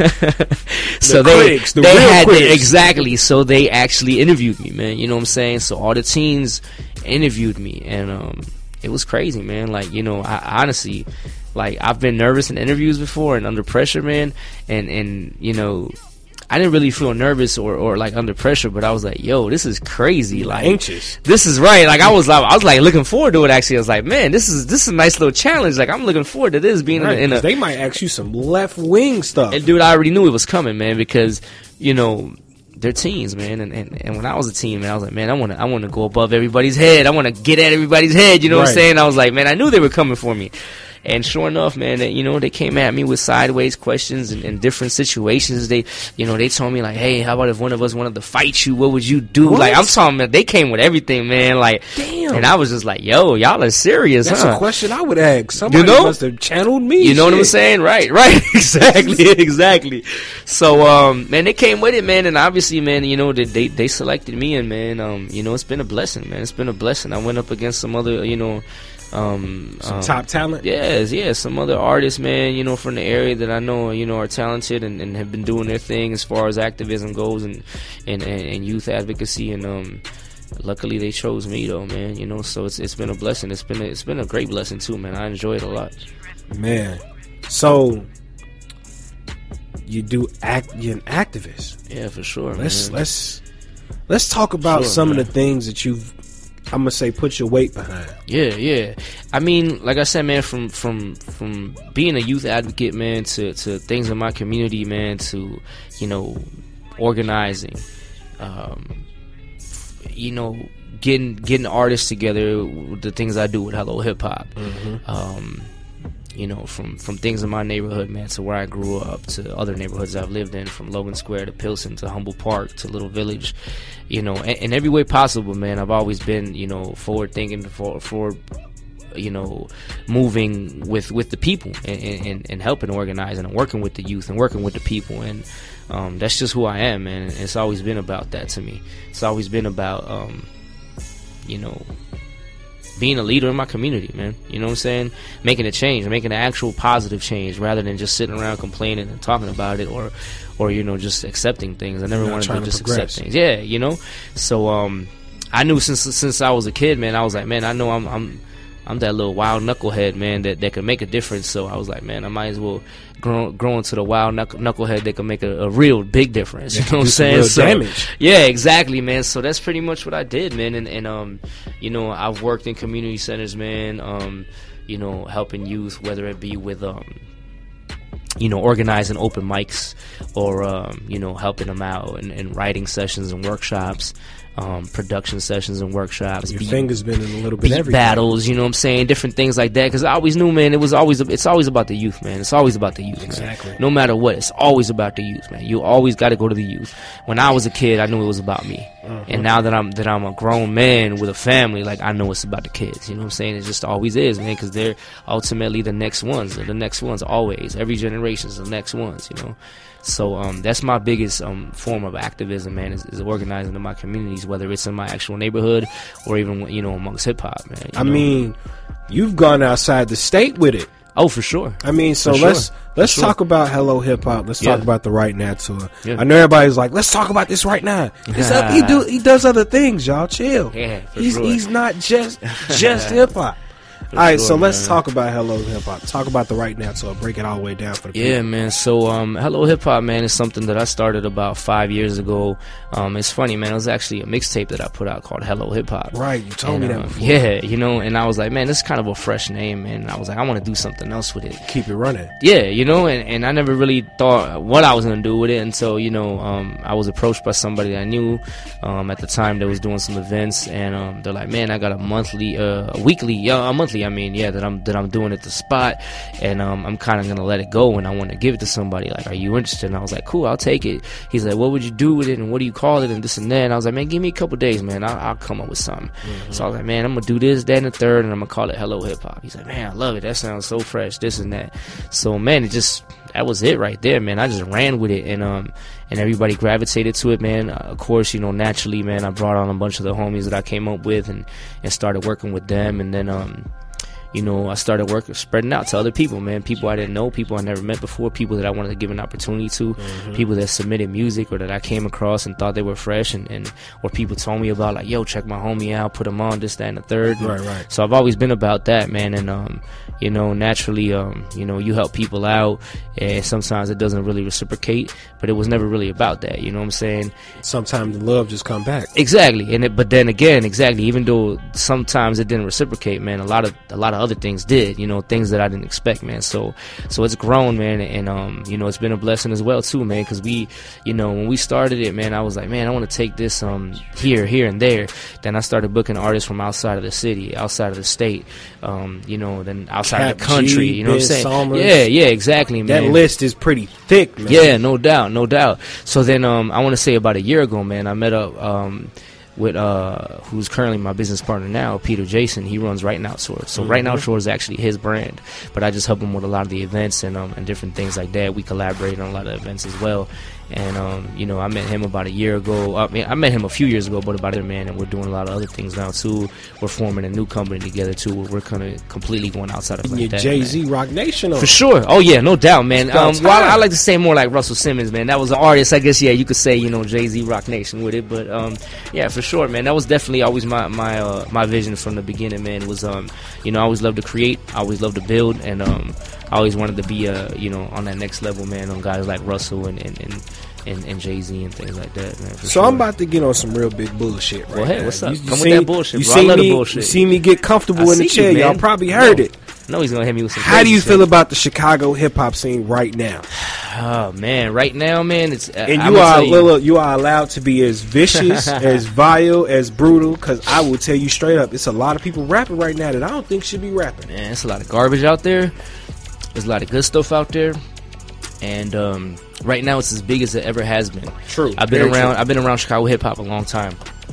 So the they critics, the they real had critics. The, exactly. So they actually interviewed me, man. You know what I'm saying? So all the teens interviewed me, and um, it was crazy, man. Like, you know, I honestly, like, I've been nervous in interviews before and under pressure, man, and and you know. I didn't really feel nervous or, or like under pressure, but I was like, yo, this is crazy. Like, anxious. This is right. Like, I was like, I was like looking forward to it, actually. I was like, man, this is, this is a nice little challenge. Like, I'm looking forward to this being right, in, a, in a, they might ask you some left wing stuff. And dude, I already knew it was coming, man, because, you know, they're teens, man. And, and, and when I was a teen, man, I was like, man, I want to, I want to go above everybody's head. I want to get at everybody's head. You know right. what I'm saying? I was like, man, I knew they were coming for me. And sure enough, man, that, you know, they came at me with sideways questions and, and different situations. They, you know, they told me, like, hey, how about if one of us wanted to fight you? What would you do? What? Like, I'm talking about, they came with everything, man. Like, damn. And I was just like, yo, y'all are serious, That's huh? a question I would ask. Somebody you know? must have channeled me. You know shit. what I'm saying? Right, right. Exactly, exactly. So, um, man, they came with it, man. And obviously, man, you know, they, they, they selected me. And, man, um, you know, it's been a blessing, man. It's been a blessing. I went up against some other, you know, Um, some um, top talent. Yes, yeah, some other artists, man, you know, from the area that I know, you know, are talented and, and have been doing their thing as far as activism goes and and, and, and youth advocacy. And um, luckily they chose me, though, man. You know, so it's it's been a blessing. It's been a, it's been a great blessing too, man. I enjoy it a lot. Man, so you do act. You're an activist. Yeah, for sure. Let's man. let's let's talk about sure, some man. of the things that you've. I'm gonna say put your weight behind. Yeah, yeah. I mean, like I said, man, from from from being a youth advocate, man, to, to things in my community, man, to, you know, organizing, um, you know, getting getting artists together, the things I do with Hello Hip Hop, mm-hmm. um, you know, from, from things in my neighborhood, man, to where I grew up, to other neighborhoods I've lived in, from Logan Square to Pilsen to Humble Park to Little Village, you know, in, in every way possible, man. I've always been, you know, forward thinking, for for you know, moving with, with the people and, and, and helping organize and working with the youth and working with the people. And um, that's just who I am, man. And it's always been about that to me. It's always been about, um, you know, being a leader in my community, man. You know what I'm saying? Making a change, making an actual positive change rather than just sitting around complaining and talking about it or, or you know, just accepting things. I never You're wanted to trying to just progress. accept things. Yeah, you know? So um, I knew since since I was a kid, man, I was like, man, I know I'm... I'm I'm that little wild knucklehead, man, that, that can make a difference. So I was like, man, I might as well grow, grow into the wild knuckle, knucklehead that can make a, a real big difference. You Yeah, know what I'm do some saying? real So, damage. yeah, exactly, man. So that's pretty much what I did, man. And, and um, you know, I've worked in community centers, man. Um, you know, helping youth, whether it be with um, you know, organizing open mics or um, you know, helping them out and, and writing sessions and workshops. Um, production sessions and workshops. Your beat- finger's been in a little bit beat everything. battles, you know what I'm saying? Different things like that. Because I always knew, man, it was always, it's always about the youth, man. It's always about the youth, Exactly. man. No matter what, it's always about the youth, man. You always got to go to the youth. When I was a kid, I knew it was about me. Uh-huh. And now that I'm that I'm a grown man with a family, like, I know it's about the kids. You know what I'm saying? It just always is, man, because they're ultimately the next ones. They're the next ones, always. Every generation's the next ones, you know? So um, that's my biggest um, form of activism, man, is, is organizing in my communities, whether it's in my actual neighborhood or even, you know, amongst hip-hop, man. you I know? mean, you've gone outside the state with it. Oh, for sure. I mean, so For let's sure. let's For sure. talk about Hello Hip Hop. Let's Yeah. talk about the Right Now tour. Yeah. I know everybody's like, let's talk about this right now. He's up, he do he does other things, y'all. Chill. Yeah, for he's sure. he's not just just hip hop. All right, sure, so let's man. talk about Hello Hip Hop. Talk about the Right Now tour. Break it all the way down for the Yeah, people. man. So, um, Hello Hip Hop, man, is something that I started about five years ago. Um, it's funny, man. It was actually a mixtape that I put out called Hello Hip Hop. Right, you told And, me that um, before. Yeah, you know, and I was like, man, this is kind of a fresh name, man. And I was like, I want to do something else with it. Keep it running. Yeah, you know, and, and I never really thought what I was going to do with it until, you know, um, I was approached by somebody that I knew um, at the time that was doing some events, and um, they're like, man, I got a monthly, uh, a weekly, yeah, a monthly, I mean, yeah, that I'm that I'm doing at the spot, and um, I'm kind of going to let it go, and I want to give it to somebody. Like, are you interested? And I was like, cool, I'll take it. He's like, what would you do with it, and what do you call it, and this and that. And I was like, man, give me a couple days, man. I'll, I'll come up with something. Mm-hmm. So I was like, man, I'm going to do this, that, and the third, and I'm going to call it Hello Hip Hop. He's like, man, I love it. That sounds so fresh, this and that. So, man, it just, that was it right there, man. I just ran with it, and um, and everybody gravitated to it, man. Uh, of course, you know, naturally, man, I brought on a bunch of the homies that I came up with and, and started working with them, and then, um, you know, I started working, spreading out to other people, man. People I didn't know, people I never met before, people that I wanted to give an opportunity to, Mm-hmm. people that submitted music or that I came across and thought they were fresh, and, and or people told me about, like, yo, check my homie out, put him on, this, that, and the third. Right, right. So I've always been about that, man. And, um, you know, naturally, um, you know, you help people out, and sometimes it doesn't really reciprocate, but it was never really about that, you know what I'm saying? Sometimes the love just come back. Exactly, and it, but then again, exactly. Even though sometimes it didn't reciprocate, man, a lot of a lot of other things did. You know, things that I didn't expect, man. So, so it's grown, man, and um, you know, it's been a blessing as well too, man. Because we, you know, when we started it, man, I was like, man, I want to take this um here, here, and there. Then I started booking artists from outside of the city, outside of the state, um, you know, then outside Cap of the country. G, you know what I'm Ben saying? Summers. Yeah, yeah, exactly, man. That list is pretty thick, man. Yeah, no doubt, no doubt. So then, um, I want to say about a year ago, man, I met up um, with uh, who's currently my business partner now, Peter Jason. He runs Right Now Tour. So Mm-hmm. Right Now Tour is actually his brand, but I just help him with a lot of the events and um, and different things like that. We collaborate on a lot of events as well. And um, you know, I met him about a year ago. I mean, I met him a few years ago, but about it, man. And we're doing a lot of other things now too. We're forming a new company together too. Where we're kind of completely going outside of like Your that. Jay man. Z Rock Nation on. For sure. Oh yeah, no doubt, man. It's about Um, well, I, time. I like to say more like Russell Simmons, man. That was an artist, I guess. Yeah, you could say, you know, Jay Z Rock Nation with it, but um, yeah, for sure, man. That was definitely always my my uh, my vision from the beginning, man. It was um, you know, I always loved to create, I always loved to build, and um, I always wanted to be uh, you know, on that next level, man. On guys like Russell and and. and And, and Jay-Z and things like that, man. For So sure. I'm about to get on some real big bullshit right Well, hey, now. what's up? You, you Come with see- that bullshit, you bro. I see love the me, bullshit. You see me get comfortable I in the see chair. you, Y'all man. probably heard No. it. No, he's gonna hit me with some. How do crazy you shit. feel about the Chicago hip hop scene right now? Oh man, right now, man, it's uh, And I'm you gonna are tell you- Lil, you are allowed to be as vicious, as vile, as brutal. Because I will tell you straight up, it's a lot of people rapping right now that I don't think should be rapping. Man, it's a lot of garbage out there. There's a lot of good stuff out there, and um, right now it's as big as it ever has been. True. I've been Very around. true. I've been around Chicago hip hop a long time,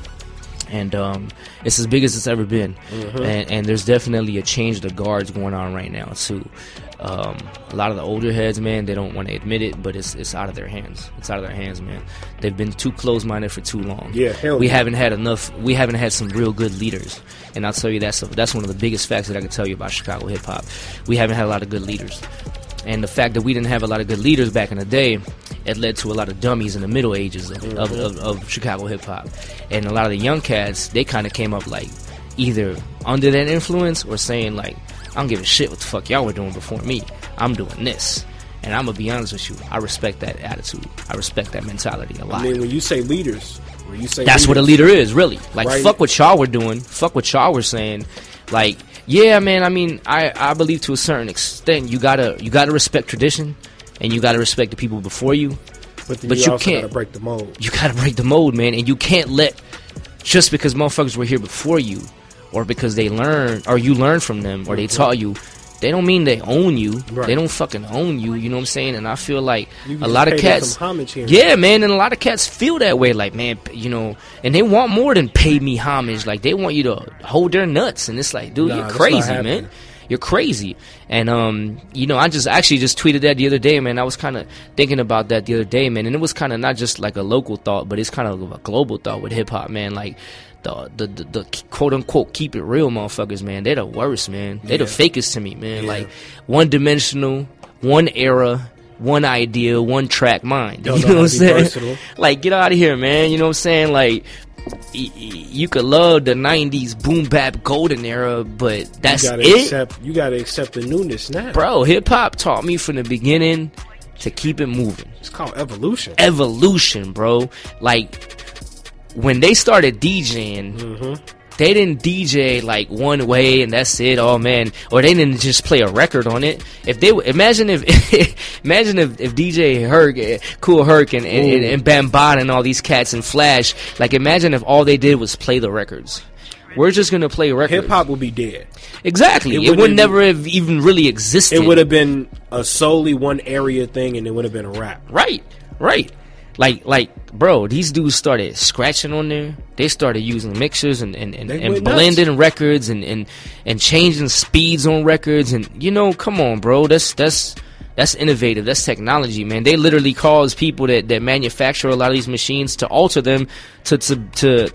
and um, it's as big as it's ever been. Mhm. And, and there's definitely a change of the guards going on right now too. Um, a lot of the older heads, man, they don't want to admit it, but it's it's out of their hands. It's out of their hands, man. They've been too close-minded for too long. Yeah, hell we yeah. haven't had enough. We haven't had some real good leaders, and I'll tell you that's that's one of the biggest facts that I can tell you about Chicago hip hop. We haven't had a lot of good leaders, and the fact that we didn't have a lot of good leaders back in the day, it led to a lot of dummies in the Middle Ages of, of, of, of Chicago hip hop, and a lot of the young cats, they kind of came up like either under that influence or saying like, I don't give a shit what the fuck y'all were doing before me. I'm doing this. And I'm going to be honest with you, I respect that attitude. I respect that mentality a lot. I mean, when you say leaders, when you say That's leaders, what a leader is, really. Like, Right. fuck what y'all were doing. Fuck what y'all were saying. Like, yeah, man, I mean, I, I believe to a certain extent, you gotta you gotta respect tradition, and you gotta respect the people before you. But, then but you, you also can't gotta break the mold. You gotta break the mold, man, and you can't let, just because motherfuckers were here before you, or because they learned, or you learned from them, or they taught you, they don't mean they own you. Right. They don't fucking own you. You know what I'm saying? And I feel like You a just lot of pay them cats, some homage here. yeah, man, and a lot of cats feel that way. Like, man, you know, and they want more than pay me homage. Like, they want you to hold their nuts, and it's like, dude, Nah, you're that's not crazy, happening. man. You're crazy. And um, you know, I just actually just tweeted that the other day, man. I was kind of thinking about that the other day, man, and it was kind of not just like a local thought, but it's kind of a global thought with hip hop, man. Like, The, the the the quote unquote keep it real motherfuckers, man. They're the worst, man. They're the Yeah. fakest to me, man. Yeah. Like, one dimensional, one era, one idea, one track mind. Don't You know know how what I'm to be saying? versatile. Like, get out of here, man. You know what I'm saying? Like, y- y- you could love the nineties boom bap golden era, but that's you gotta it, accept, you gotta accept the newness now, bro. Hip hop taught me from the beginning to keep it moving. It's called evolution. Evolution, bro. Like, when they started DJing, Mm-hmm. they didn't D J like one way and that's it. Oh man, or they didn't just play a record on it. If they imagine if imagine if, if D J Herc, eh, Cool Herc, and and, and, and Bambaataa and all these cats and Flash, like imagine if all they did was play the records. We're just gonna play records. Hip hop would be dead. Exactly. It, wouldn't would even- never have even really existed. It would have been a solely one area thing, and it would have been a rap. Right, right. Like, like, bro, these dudes started scratching on there. They started using mixers and, and, and, They and went nuts. blending records and, and, and changing speeds on records. And, you know, come on, bro. That's, that's, that's innovative. That's technology, man. They literally cause people that, that manufacture a lot of these machines to alter them to, to, to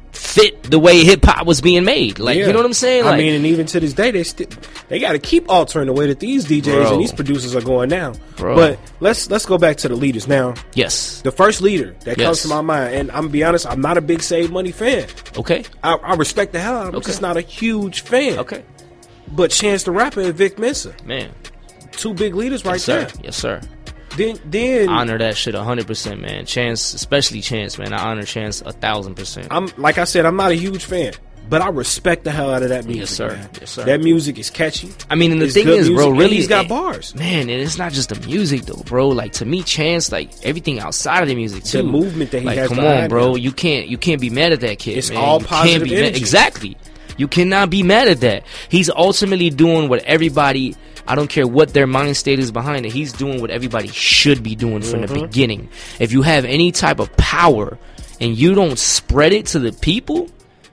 fit the way hip hop was being made. Like, Yeah. you know what I'm saying? I Like, mean, and even to this day, they still they got to keep altering the way that these D Js Bro. and these producers are going now. Bro. But let's let's go back to the leaders now. yes. The first leader that Yes. comes to my mind, and I'm gonna be honest, I'm not a big Save Money fan. Okay. I, I respect the hell out of him. I'm Okay. just not a huge fan. Okay. But Chance the Rapper and Vic Mensa, Man. two big leaders right Yes, sir. there. Yes, sir. Then then Honor that shit one hundred percent, man. Chance, especially Chance, man. I honor Chance a thousand percent. I'm like I said, I'm not a huge fan, but I respect the hell out of that music. Yes, sir. Man. Yes, sir. That music is catchy. I mean, and the It's thing good is, bro, music, and really, he's got eh, bars. man, and it's not just the music though, bro. Like, to me, Chance, like everything outside of the music too. The movement that he like, has come behind on, bro. him. You can't, you can't be mad at that kid. It's man. all You positive can't be mad- energy. Exactly. You cannot be mad at that. He's ultimately doing what everybody. I don't care what their mind state is behind it. He's doing what everybody should be doing from the Mhm. beginning. If you have any type of power and you don't spread it to the people,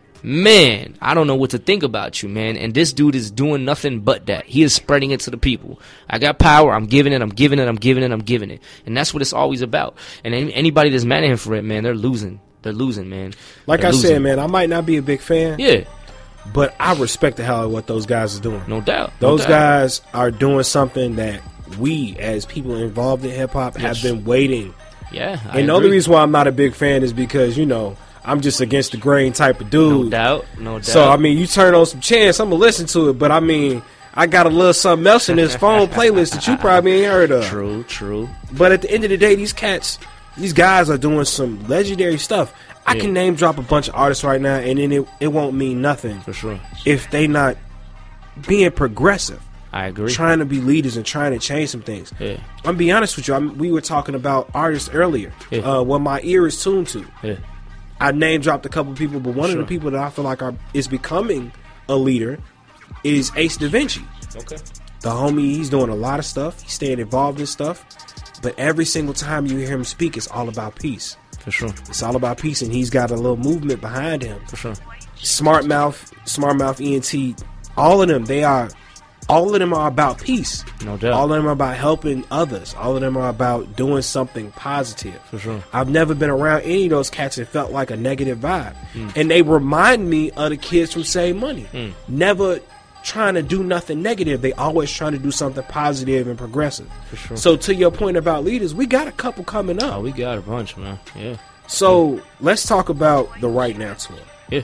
man, I don't know what to think about you, man. And this dude is doing nothing but that. He is spreading it to the people. I got power. I'm giving it. I'm giving it. I'm giving it. I'm giving it. And that's what it's always about. And any, anybody that's mad at him for it, man, they're losing. They're losing, man. Like They're I losing. said, man, I might not be a big fan. Yeah. But I respect the hell out of what those guys are doing. No doubt. No Those doubt. guys are doing something that we, as people involved in hip hop, have Yes. been waiting. Yeah. I And the only agree. reason why I'm not a big fan is because, you know, I'm just against the grain type of dude. No doubt. No doubt. So, I mean, you turn on some Chance, I'm going to listen to it. But, I mean, I got a little something else in this phone playlist that you probably ain't heard of. True, true. But at the end of the day, these cats, these guys are doing some legendary stuff. I Yeah. can name drop a bunch of artists right now, and then it, it won't mean nothing. For sure. If they not being progressive. I agree. Trying to be leaders and trying to change some things. Yeah. I'm gonna be honest with you. I'm, we were talking about artists earlier. Yeah. Uh, what my ear is tuned to. Yeah. I name dropped a couple people, but one Sure. of the people that I feel like are, is becoming a leader is Ace Da Vinci. Okay. The homie, he's doing a lot of stuff. He's staying involved in stuff. But every single time you hear him speak, it's all about peace. For sure. It's all about peace, and he's got a little movement behind him. For sure. Smart Mouth, Smart Mouth E N T, all of them, they are, all of them are about peace. No doubt. All of them are about helping others. All of them are about doing something positive. For sure. I've never been around any of those cats that felt like a negative vibe. Mm. And they remind me of the kids from Save Money. Mm. Never trying to do nothing negative. They always trying to do something positive and progressive. For sure. So to your point about leaders, we got a couple coming up. Oh, we got a bunch, man. Yeah. So let's talk about the Right Now tour. Yeah.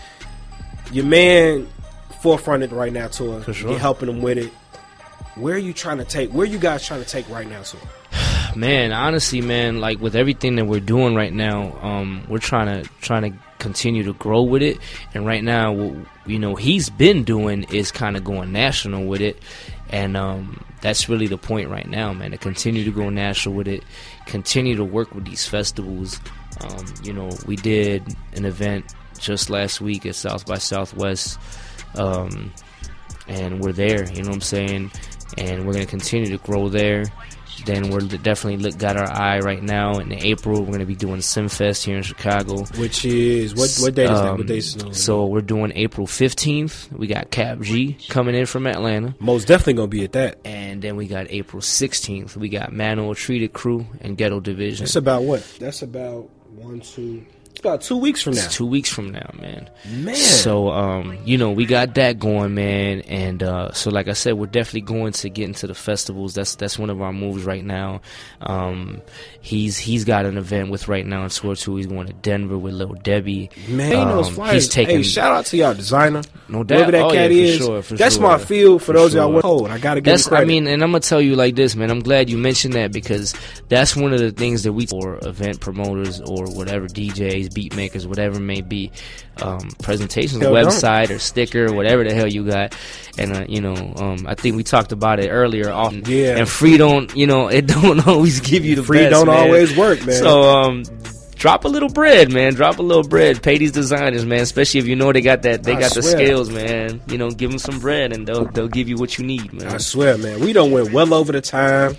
Your man forefronted the Right Now tour. For sure. You're helping him with it. Where are you trying to take? Where are you guys trying to take Right Now tour? Man, honestly, man, like with everything that we're doing right now, um, we're trying to trying to continue to grow with it. And right now, what, you know, he's been doing is kind of going national with it, and um, that's really the point right now, man. To continue to go national with it, continue to work with these festivals. Um, you know, we did an event just last week at South by Southwest, um, and we're there. You know what I'm saying? And we're gonna continue to grow there. Then we're definitely look, got our eye right now. In April, we're going to be doing SimFest here in Chicago. Which is, what what date is that? Um, What date is that? So we're doing April fifteenth. We got Cap G coming in from Atlanta. Most definitely going to be at that. And then we got April sixteenth. We got Manual Treated Crew and Ghetto Division. That's about what? That's about one, two... It's about two weeks from now. It's two weeks from now, man. Man. So, um, you know, we got that going, man. And uh, so, like I said, we're definitely going to get into the festivals. That's that's one of our moves right now. Um, he's he's got an event with right now in tour two. He's going to Denver with Lil Debbie. Man, um, those flyers. He's taking, hey, shout out to y'all designer. No doubt. Whoever that oh, cat yeah, is. For sure, for that's sure. my field for, for those sure. y'all went hold. I got to give that's, him credit. I mean, and I'm going to tell you like this, man. I'm glad you mentioned that because that's one of the things that we, for event promoters or whatever, D Js, beat makers, whatever it may be, um, presentations, Hell website don't. or sticker, whatever the hell you got. And, uh, you know, um, I think we talked about it earlier. Often. Yeah. And free don't, you know, it don't always give you the free best, don't man. always work, man. So, um, drop a little bread, man. Drop a little bread. Pay these designers, man. Especially if you know they got that, they I got the swear. skills, man. You know, give them some bread and they'll they'll give you what you need, man. I swear, man. We done went well over the time.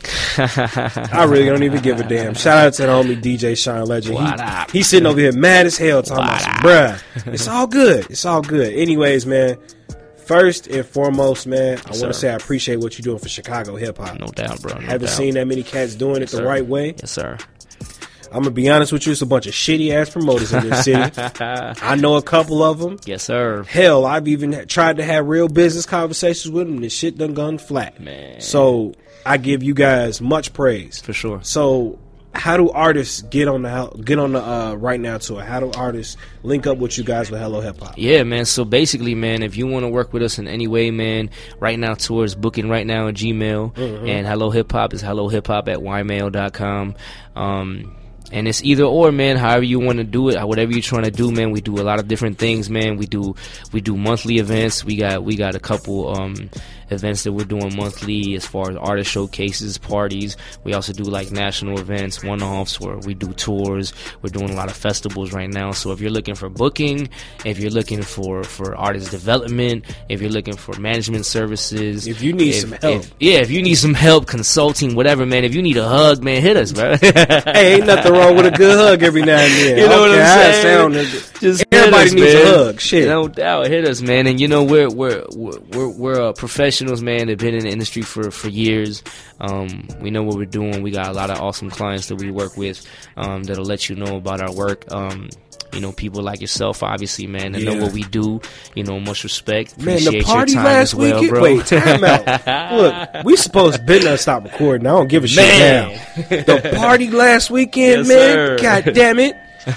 I really don't even give a damn. Shout out to the homie D J Sean Legend. What He, up? he's sitting over here mad as hell talking What about some, bruh. It's all good. It's all good. Anyways, man. First and foremost, man, I Yes, want to sir. say I appreciate what you're doing for Chicago hip hop. No doubt, bro. No Haven't doubt. seen that many cats doing Yes, it the sir. right way. Yes, sir. I'm gonna be honest with you, it's a bunch of shitty ass promoters in this city. I know a couple of them. Yes, sir. Hell, I've even tried to have real business conversations with them, and this shit done gone flat. Man. So I give you guys much praise For sure. So, how do artists get on the get on the uh, Right Now tour? How do artists link up with you guys with Hello Hip Hop? Yeah, man. So basically, man, if you want to work with us in any way, man, Right Now Tour is booking right now at Gmail, Mhm. and Hello Hip Hop is hello hip hop at y mail dot com. Um, and it's either or, man. However you want to do it, whatever you're trying to do, man. We do a lot of different things, man. We do we do monthly events. We got we got a couple um, events that we're doing monthly as far as artist showcases, parties. We also do like national events, one-offs, where we do tours. We're doing a lot of festivals right now. So if you're looking for booking, if you're looking for, for artist development, if you're looking for management services, If you need if- some help. if- yeah, if you need some help, consulting, whatever, man. If you need a hug, man, hit us, bro. Hey, ain't nothing wrong with a good hug every now and then. You know what Okay, I'm how it saying? sound, Just everybody hit us, needs man. a hug. Shit. No doubt, hit us, man. And you know we're we're we're we're, we're uh, professionals, man. They've been in the industry for for years. Um, we know what we're doing. We got a lot of awesome clients that we work with um, that'll let you know about our work. Um, you know, people like yourself, obviously, man, that know Yeah. what we do. You know, much respect. Man, Appreciate the party your time last as well, weekend. bro. Wait, time out. Look, we supposed to been done stop recording. I don't give a shit Man. now. The party last weekend, Yes, man. sir. God damn it,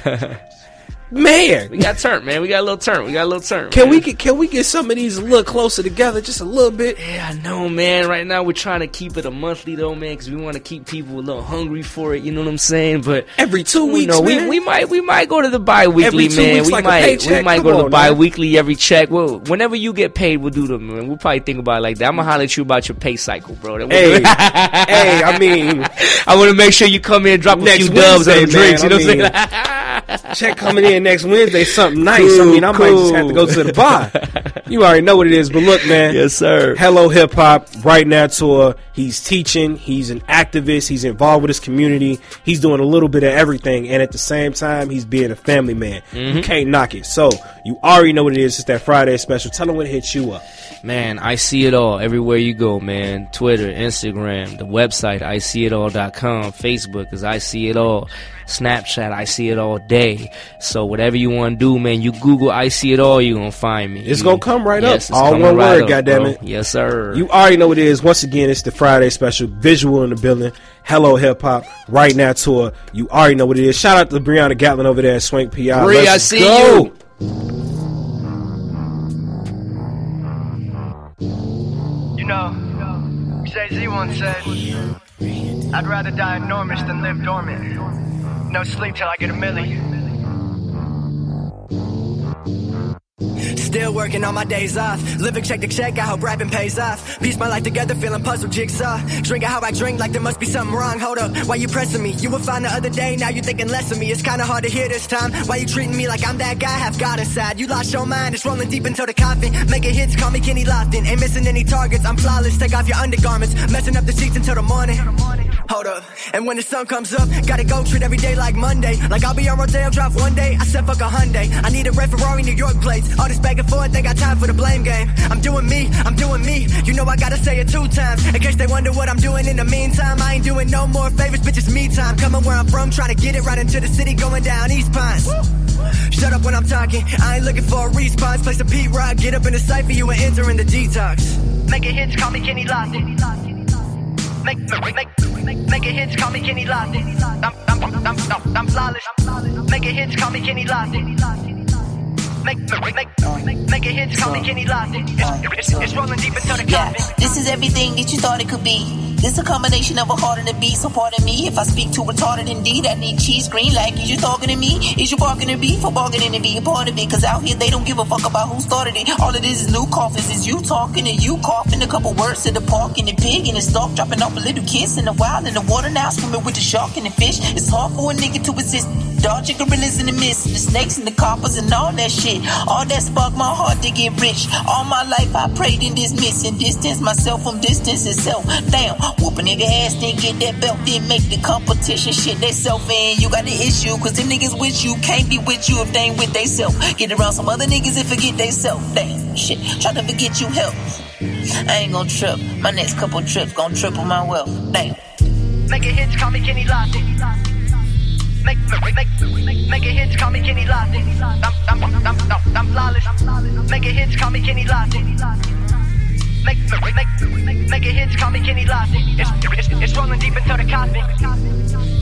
man. We got turn, man. We got a little turn. We got a little turn. Can man. we get can we get some of these a little closer together, just a little bit? Yeah, I know, man. Right now, we're trying to keep it a monthly, though, man, because we want to keep people a little hungry for it. You know what I'm saying? But every two you weeks, know, man. we we might we might go to the bi-weekly, Every two man. weeks we like a might we paycheck? might Come go to the on, man. bi-weekly every check. Well, whenever you get paid, we'll do them, man. We'll probably think about it like that. I'm gonna holler at you about your pay cycle, bro. That Hey, we'll- hey, I mean, I want to make sure you come in and drop a Next few dubs Wednesday, on the drinks. man, You know I what I'm saying? check coming in next Wednesday something nice. Cool, I mean, I cool. might just have to go to the bar. You already know what it is. But look, man. Yes, sir. Hello Hip Hop, Right Now Tour. He's teaching. He's an activist. He's involved with his community. He's doing a little bit of everything. And at the same time, he's being a family man. Mm-hmm. You can't knock it. So you already know what it is. It's that Friday special. Tell them what hit you up. Man, I see it all everywhere you go, man. Twitter, Instagram, the website, I see it all dot com, Facebook is I See It All, Snapchat, I See It All Day. So whatever you want to do, man, you Google I See It All, you're going to find me. It's going to come right yes, up. All one right word, goddammit. Yes, sir. You already know what it is. Once again, it's the Friday special. Visual in the building. Hello Hip Hop, Right Now Tour. You already know what it is. Shout out to Brianna Gatlin over there at Swank P I. Bree, Let's I see go. you. You know, Jay-Z once said, I'd rather die enormous than live dormant. No sleep till I get a milli. Still working on my days off. Living check to check, I hope rapping pays off. Piece my life together, feeling puzzle jigsaw. Drinking how I drink like there must be something wrong. Hold up, why you pressing me? You were fine the other day, now you thinking less of me. It's kinda hard to hear this time. Why you treating me like I'm that guy? Have God inside. You lost your mind, it's rolling deep into the coffin. Making hits, call me Kenny Lofton. Ain't missing any targets, I'm flawless. Take off your undergarments, messing up the seats until the morning. Hold up, and when the sun comes up, gotta go treat every day like Monday. Like I'll be on Rodeo Drive one day, I said fuck a Hyundai. I need a red Ferrari, New York plates. All this back and forth, they got time for the blame game. I'm doing me, I'm doing me. You know I gotta say it two times, in case they wonder what I'm doing in the meantime. I ain't doing no more favors, bitch, it's me time. Coming where I'm from, trying to get it right into the city, going down East Pines. Shut up when I'm talking, I ain't looking for a response. Play some P-Rock, get up in the cypher, you and enter in the detox. Making hits, call me Kenny Lofton. Make, make, make, make it hits, call me Kenny Lofton. I'm, I'm, I'm, I'm, I'm flawless. Make it hits, call me Kenny Lofton. Make, make, make, make it hits, call me Kenny Lofton. It's, it's, it's rolling deep into the yeah, coffin. This is everything that you thought it could be. This a combination of a heart and a beat. So pardon me if I speak too retarded indeed. I need cheese green like, is you talking to me? Is you barking to beef or barking to be a part of it? Cause out here they don't give a fuck about who started it. All it is is new coffins. Is you talking and you coughing. A couple words to the park and the pig and the stalk. Dropping off a little kiss in the wild in the water now. Swimming with the shark and the fish. It's hard for a nigga to resist. Dodging gorillas in the mist. The snakes and the coppers and all that shit. All that sparked my heart to get rich. All my life I prayed and dismissed and distance myself from distance itself. Damn, whoop a nigga ass, then get that belt, then make the competition shit they self in. You got the issue, cause them niggas with you can't be with you if they ain't with they self. Get around some other niggas and forget they self. Damn, shit, try to forget you help. I ain't gon' trip, my next couple trips gon' triple my wealth. Damn. Make it hits, call me Kenny Lofton. Make, make, make, make it hits, call me Kenny Lofton. I'm, I'm, I'm, I'm, I'm flawless. Make it hits, call me Kenny Lofton. Make, make, make, make it hits, call me Kenny Lofton. It's, it's, it's rolling deep into the coffin.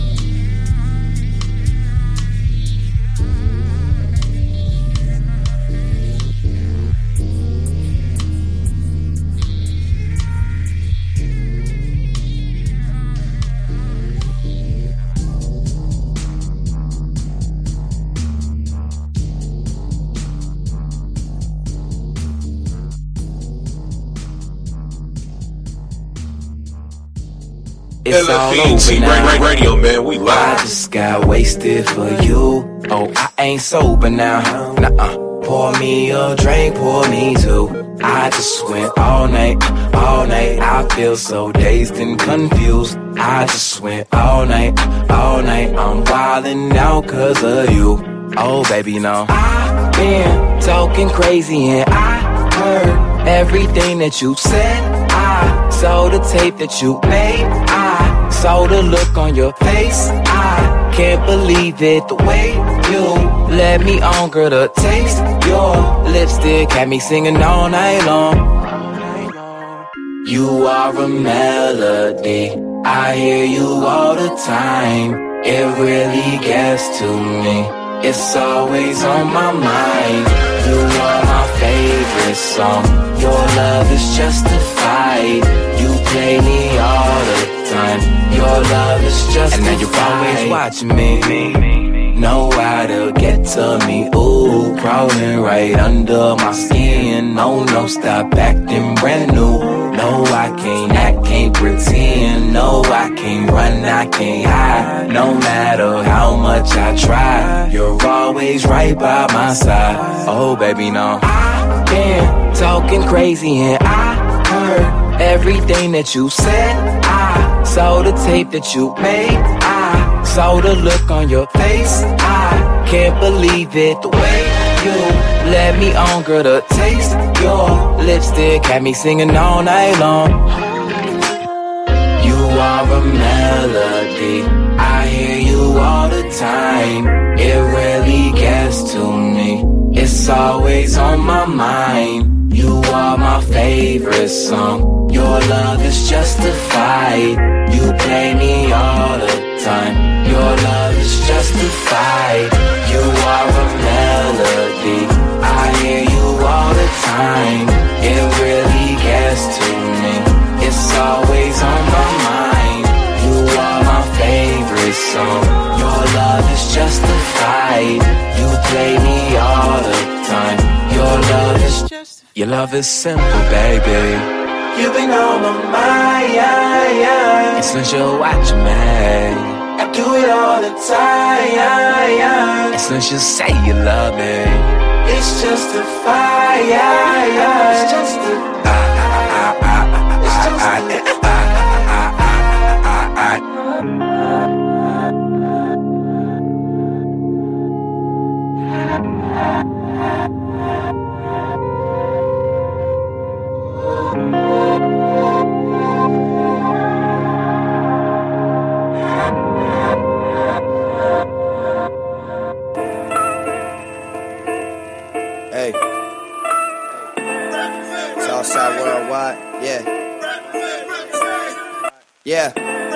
It's all over now. Radio, man, we live. I just got wasted for you. Oh, I ain't sober now. Nuh-uh. Pour me a drink, pour me two. I just went all night, all night. I feel so dazed and confused. I just went all night, all night. I'm wildin' out cause of you. Oh, baby, no. I've been talking crazy and I heard everything that you said. I saw the tape that you made. I saw the look on your face. I can't believe it, the way you let me on, girl, the taste. Your lipstick had me singing all night long. You are a melody, I hear you all the time. It really gets to me, it's always on my mind. You are my favorite song, your love is justified. You play me all the time, your love is justified. And now you're always watching me, know how to get to me. Ooh, crawling right under my skin. No, no, stop acting brand new. No, I can't act, can't pretend. No, I can't run, I can't hide. No matter how much I try, you're always right by my side. Oh, baby, no. I've been talking crazy and I heard everything that you said. I saw the tape that you made. I saw the look on your face. I can't believe it, the way you let me on, girl, the taste. Your lipstick had me singing all night long. You are a melody, I hear you all the time. It really gets to me, it's always on my mind. You are my favorite song, your love is justified. You play me all the time, your love is justified. You are a melody, I hear you all the time. It really gets to me, it's always on my mind. You are my favorite song, your love is justified. You play me all the time, your love is justified. Your love is simple, baby. You've been on my mind, and since you're watching me, I do it all the time. And since you say you love me, it's justified. It's just a It's just a Hey, Southside Worldwide, yeah, yeah.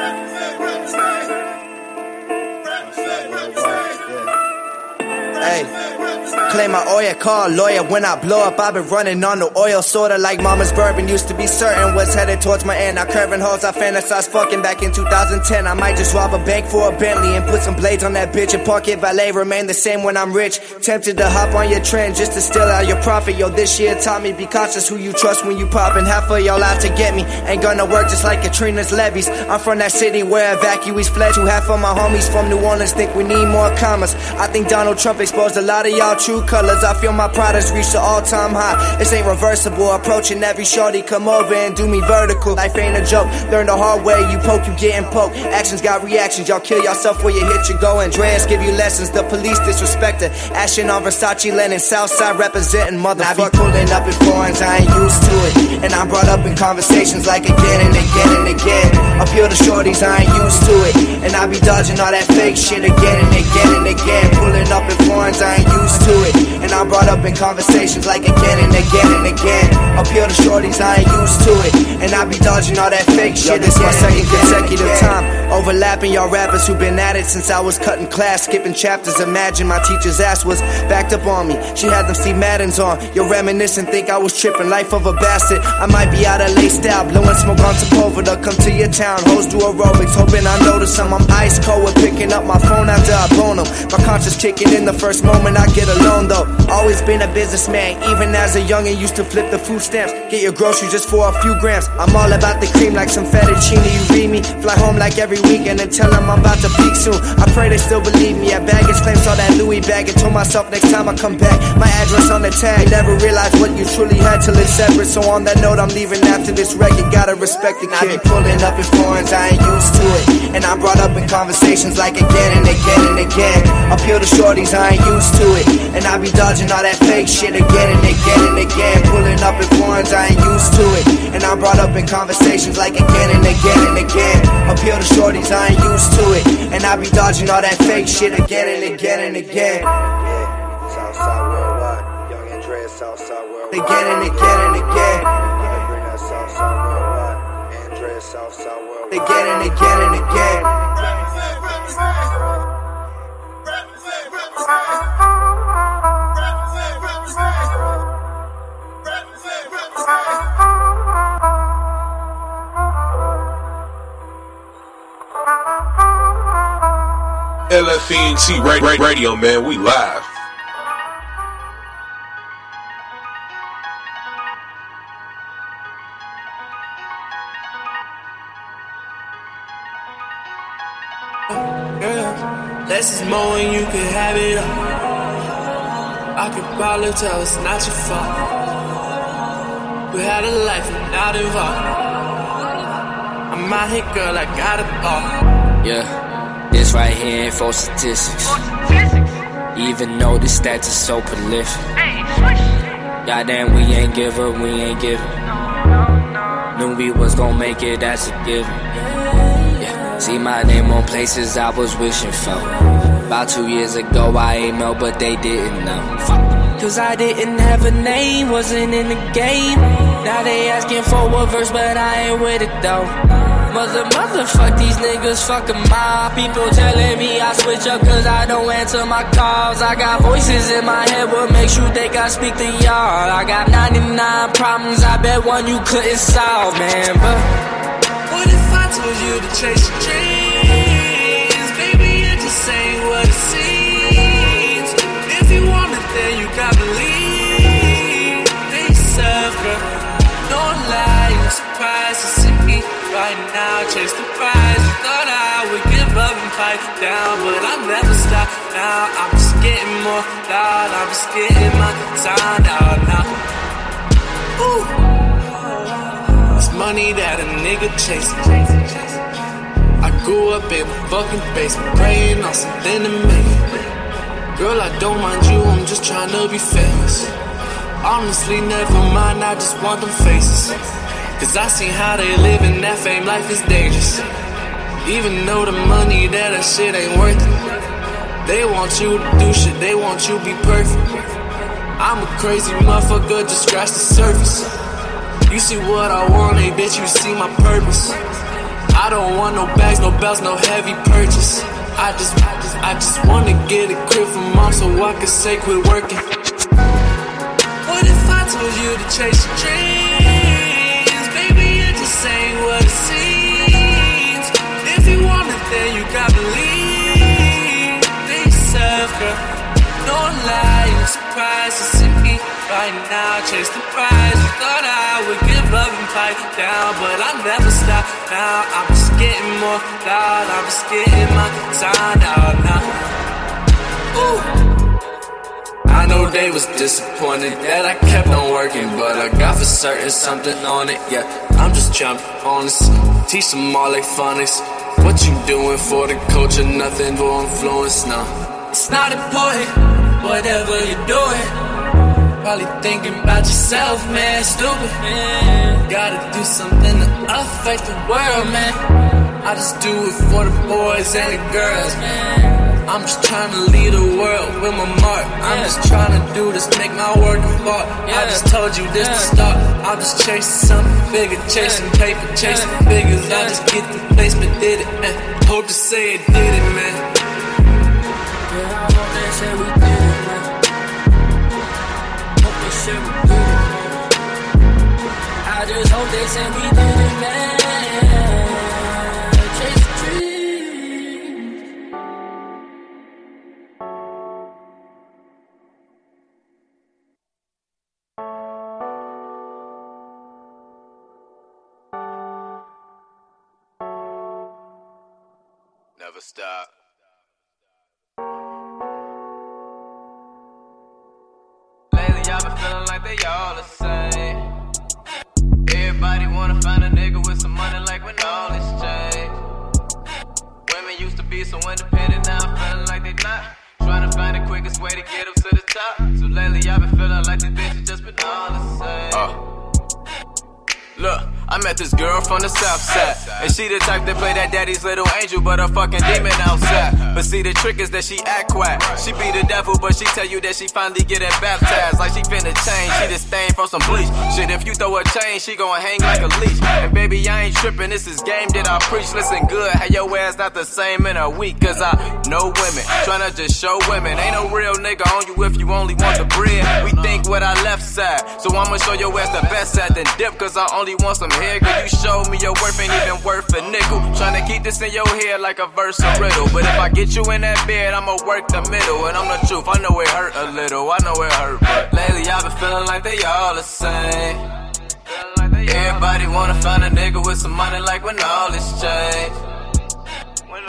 Southside Worldwide, yeah. Hey. Claim my oil, call a lawyer when I blow up. I've been running on the oil, sorta like mama's bourbon. Used to be certain was headed towards my end. Now curving hoes, I fantasize fucking back in two thousand ten. I might just rob a bank for a Bentley and put some blades on that bitch and park it valet. Remain the same when I'm rich. Tempted to hop on your trend just to steal out your profit. Yo, this year taught me be cautious who you trust when you poppin'. Half of y'all out to get me. Ain't gonna work just like Katrina's levees. I'm from that city where evacuees fled to. Half of my homies from New Orleans think we need more commas. I think Donald Trump exposed a lot of y'all true colors. I feel my pride has reached the all-time high. This ain't reversible. Approaching every shorty, come over and do me vertical. Life ain't a joke. Learn the hard way. You poke, you getting poked. Actions got reactions. Y'all kill yourself where you hit your go. Andreas give you lessons. The police disrespect her. Ashing on Versace, Lennon, Southside representing motherfucker. I be pulling up in foreigns, I ain't used to it. And I'm brought up in conversations like again and again and again. Appeal to shorties, I ain't used to it. And I be dodging all that fake shit again and again and again. Pulling up in foreigns, I ain't used to it. And I'm brought up in conversations like again and again and again. Appeal to shorties, I ain't used to it. And I be dodging all that fake shit. Yo, this my second consecutive time overlapping y'all rappers who been at it since I was cutting class, skipping chapters. Imagine my teacher's ass was backed up on me. She had them Steve Maddens on. You're reminiscing, think I was tripping. Life of a bastard. I might be out of laced out, blowing smoke on Sepulveda. Come to your town, hoes do aerobics, hoping I notice them. I'm ice cold with picking up my phone after I bone them. My conscience kicking in the first moment I get alone though. Always been a businessman, even as a youngin' used to flip the food stamps. Get your groceries just for a few grams. I'm all about the cream like some fettuccine. You read me, fly home like every weekend and tell them I'm about to peak soon. I pray they still believe me. At baggage claim saw that Louis bag and told myself next time I come back, my address on the tag. Never realized what you truly had till it's separate. So on that note, I'm leaving after this record. Gotta respect the kid. I be pulling up in foreigns, I ain't used to it. And I'm brought up in conversations like again and again and again. Appeal to shorties, I ain't used to it. And I be dodging all that fake shit again and again and again. Pulling up in foreigns, I ain't used to it. And I'm brought up in conversations like again and again and again. Appeal to shorties, I ain't used to it. And I be dodging all that fake shit again and again and again. Yeah, Southside Worldwide, Young Andreas, Southside Worldwide. Again and again and again. Bring that Southside Worldwide, Andreas, Southside Worldwide. Again and again and again. Represent, represent. Represent, represent. Represent, represent. Represent, represent. L F E N T Radio, man, we live. Less is more and you can have it all. I can probably tell it's not your fault. We had a life and not involved. I'm out here, girl, I got it all. Yeah, this right here ain't for statistics. Even though the stats is so prolific. Goddamn, we ain't give up, we ain't giving. Knew we was gon' make it, that's a given. Yeah, see my name on places I was wishing for. About two years ago, I ain't know, but they didn't know. Cause I didn't have a name, wasn't in the game. Now they asking for a verse, but I ain't with it though. Mother, motherfuck these niggas, fuck 'em all. People telling me I switch up cause I don't answer my calls. I got voices in my head, what makes you think I speak to y'all? I got ninety-nine problems, I bet one you couldn't solve, man. But what if I told you to chase your dreams? Baby, it just ain't what it seems. If you want it, then you gotta believe. They suffer, don't lie, you're surprised to see me right now, chase the prize. You thought I would give up and fight down, but I never stop now. I'm just getting more loud, I'm just getting my sound out now. Ooh, it's money that a nigga chasing. I grew up in a fucking basement, praying on something to make it. Girl, I don't mind you, I'm just trying to be famous. Honestly, never mind, I just want them faces. Cause I seen how they live and that fame life is dangerous. Even though the money that that shit ain't worth it. They want you to do shit, they want you to be perfect. I'm a crazy motherfucker, just scratch the surface. You see what I want, hey bitch, you see my purpose. I don't want no bags, no belts, no heavy purchase. I just, I just, I just wanna get a crib from mom so I can say quit working. What if I told you to chase your dreams? Baby, it just ain't what it seems. If you want it, then you gotta believe. They suffer, don't lie, you're surprised to see me right now, chase the prize. You thought I would give up and fight down, but I never stop now. I'm just getting more loud, I'm just getting my sound out now. Ooh, I know they was disappointed that I kept on working, but I got for certain something on it, yeah. I'm just trying to be honest, teach them all they phonics. What you doing for the culture, nothing for influence, no. It's not important, whatever you're doing. Probably thinking about yourself, man, stupid, man. Gotta do something to affect the world, man. I just do it for the boys and the girls, man. I'm just trying to lead the world with my mark. I'm just trying to do this, make my work of art. I just told you this to start. I'm just chasing something bigger, chasing paper, chasing figures. I just get the placement, did it, man. Hope to say it did it, man. yeah, I hope they say we did it, man. Hope they say we did it, man. I just hope they say we did it, man. Chase the dream. Never stop. Lately I've been feeling like they all the same. Everybody wanna find a nigga with some money like when all is changed. Women used to be so independent, now I'm feeling like they not. Trying to find the quickest way to get up to the top. So lately I've been feeling like these bitches just been all the same. Uh. Look, I met this girl from the south side, and she the type that play that daddy's little angel, but a fucking demon outside. But see, the trick is that she act quiet. She be the devil, but she tell you that she finally getting baptized, like she finna change. She just stained from some bleach. Shit, if you throw a chain, she gon' hang like a leash. And baby, I ain't tripping, this is game that I preach. Listen good, how your ass not the same in a week, cause I know women, tryna just show women. Ain't no real nigga on you if you only want the bread. We think with our left side, so I'ma show your ass the best side, then dip, cause I only want some hair. Cause you showed me your worth ain't even worth a nickel. Tryna keep this in your head like a verse or riddle. But if I get you in that bed, I'ma work the middle. And I'm the truth, I know it hurt a little, I know it hurt. But lately I've been feeling like they all the same. Everybody wanna find a nigga with some money like when all is changed.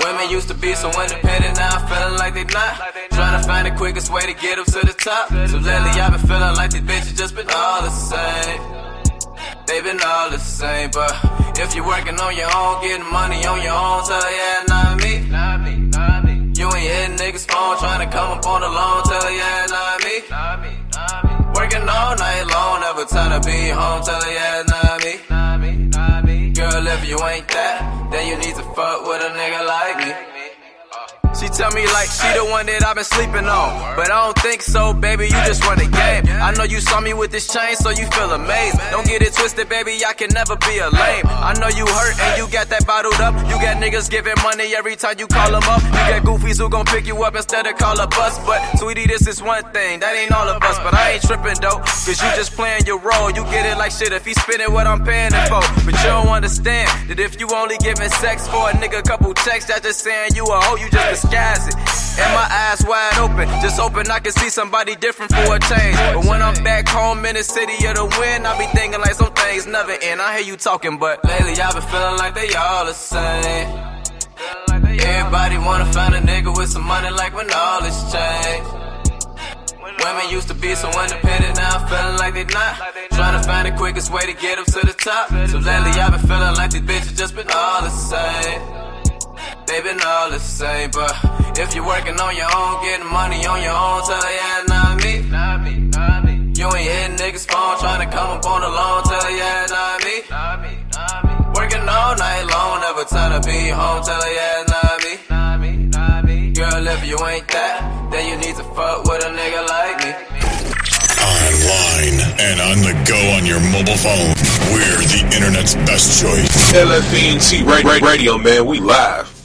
Women used to be so independent, now I'm feeling like they not. Trying to find the quickest way to get up to the top. So lately I've been feeling like these bitches just been all the same. They been all the same, but if you're working on your own, getting money on your own, tell her, yeah, not me. Not me, not me. You ain't hitting niggas' phone, trying to come up on the loan, tell her, yeah, not me. Not me, not me. Working all night long, never time to be home, tell her, yeah, not me. Not me, not me. Girl, if you ain't that, then you need to fuck with a nigga like me. She tell me like she the one that I've been sleeping on, but I don't think so, baby, you just run the game. I know you saw me with this chain, so you feel amazed. Don't get it twisted, baby, I can never be a lame. I know you hurt and you got that bottled up. You got niggas giving money every time you call them up. You got goofies who gon' pick you up instead of call a bus. But sweetie, this is one thing, that ain't all of us. But I ain't tripping though, cause you just playing your role. You get it like shit if he spending what I'm paying it for. But you don't understand that if you only giving sex for a nigga couple checks, that's just saying you a hoe, you just disguise it. And my eyes wide open, just hoping I can see somebody different for a change. But when I'm back home in the city of the wind, I be thinking like some things never end. I hear you talking, but lately I've been feeling like they all the same. Everybody wanna find a nigga with some money like when all this changed. Women used to be so independent, now I'm feeling like they not. Trying to find the quickest way to get up to the top. So lately I've been feeling like these bitches just been all the same. They been all the same, but if you're working on your own, getting money on your own, tell her, yeah, not me. Not me, not me. You ain't hitting niggas' phone, trying to come up on the loan, tell her, yeah, not me. Not me, not me. Working all night long, never time to be home, tell her, yeah, not me. Not me, not me. Girl, if you ain't that, then you need to fuck with a nigga like me. Online and on the go on your mobile phone. We're the internet's best choice. L F E N T Radio, man, we live.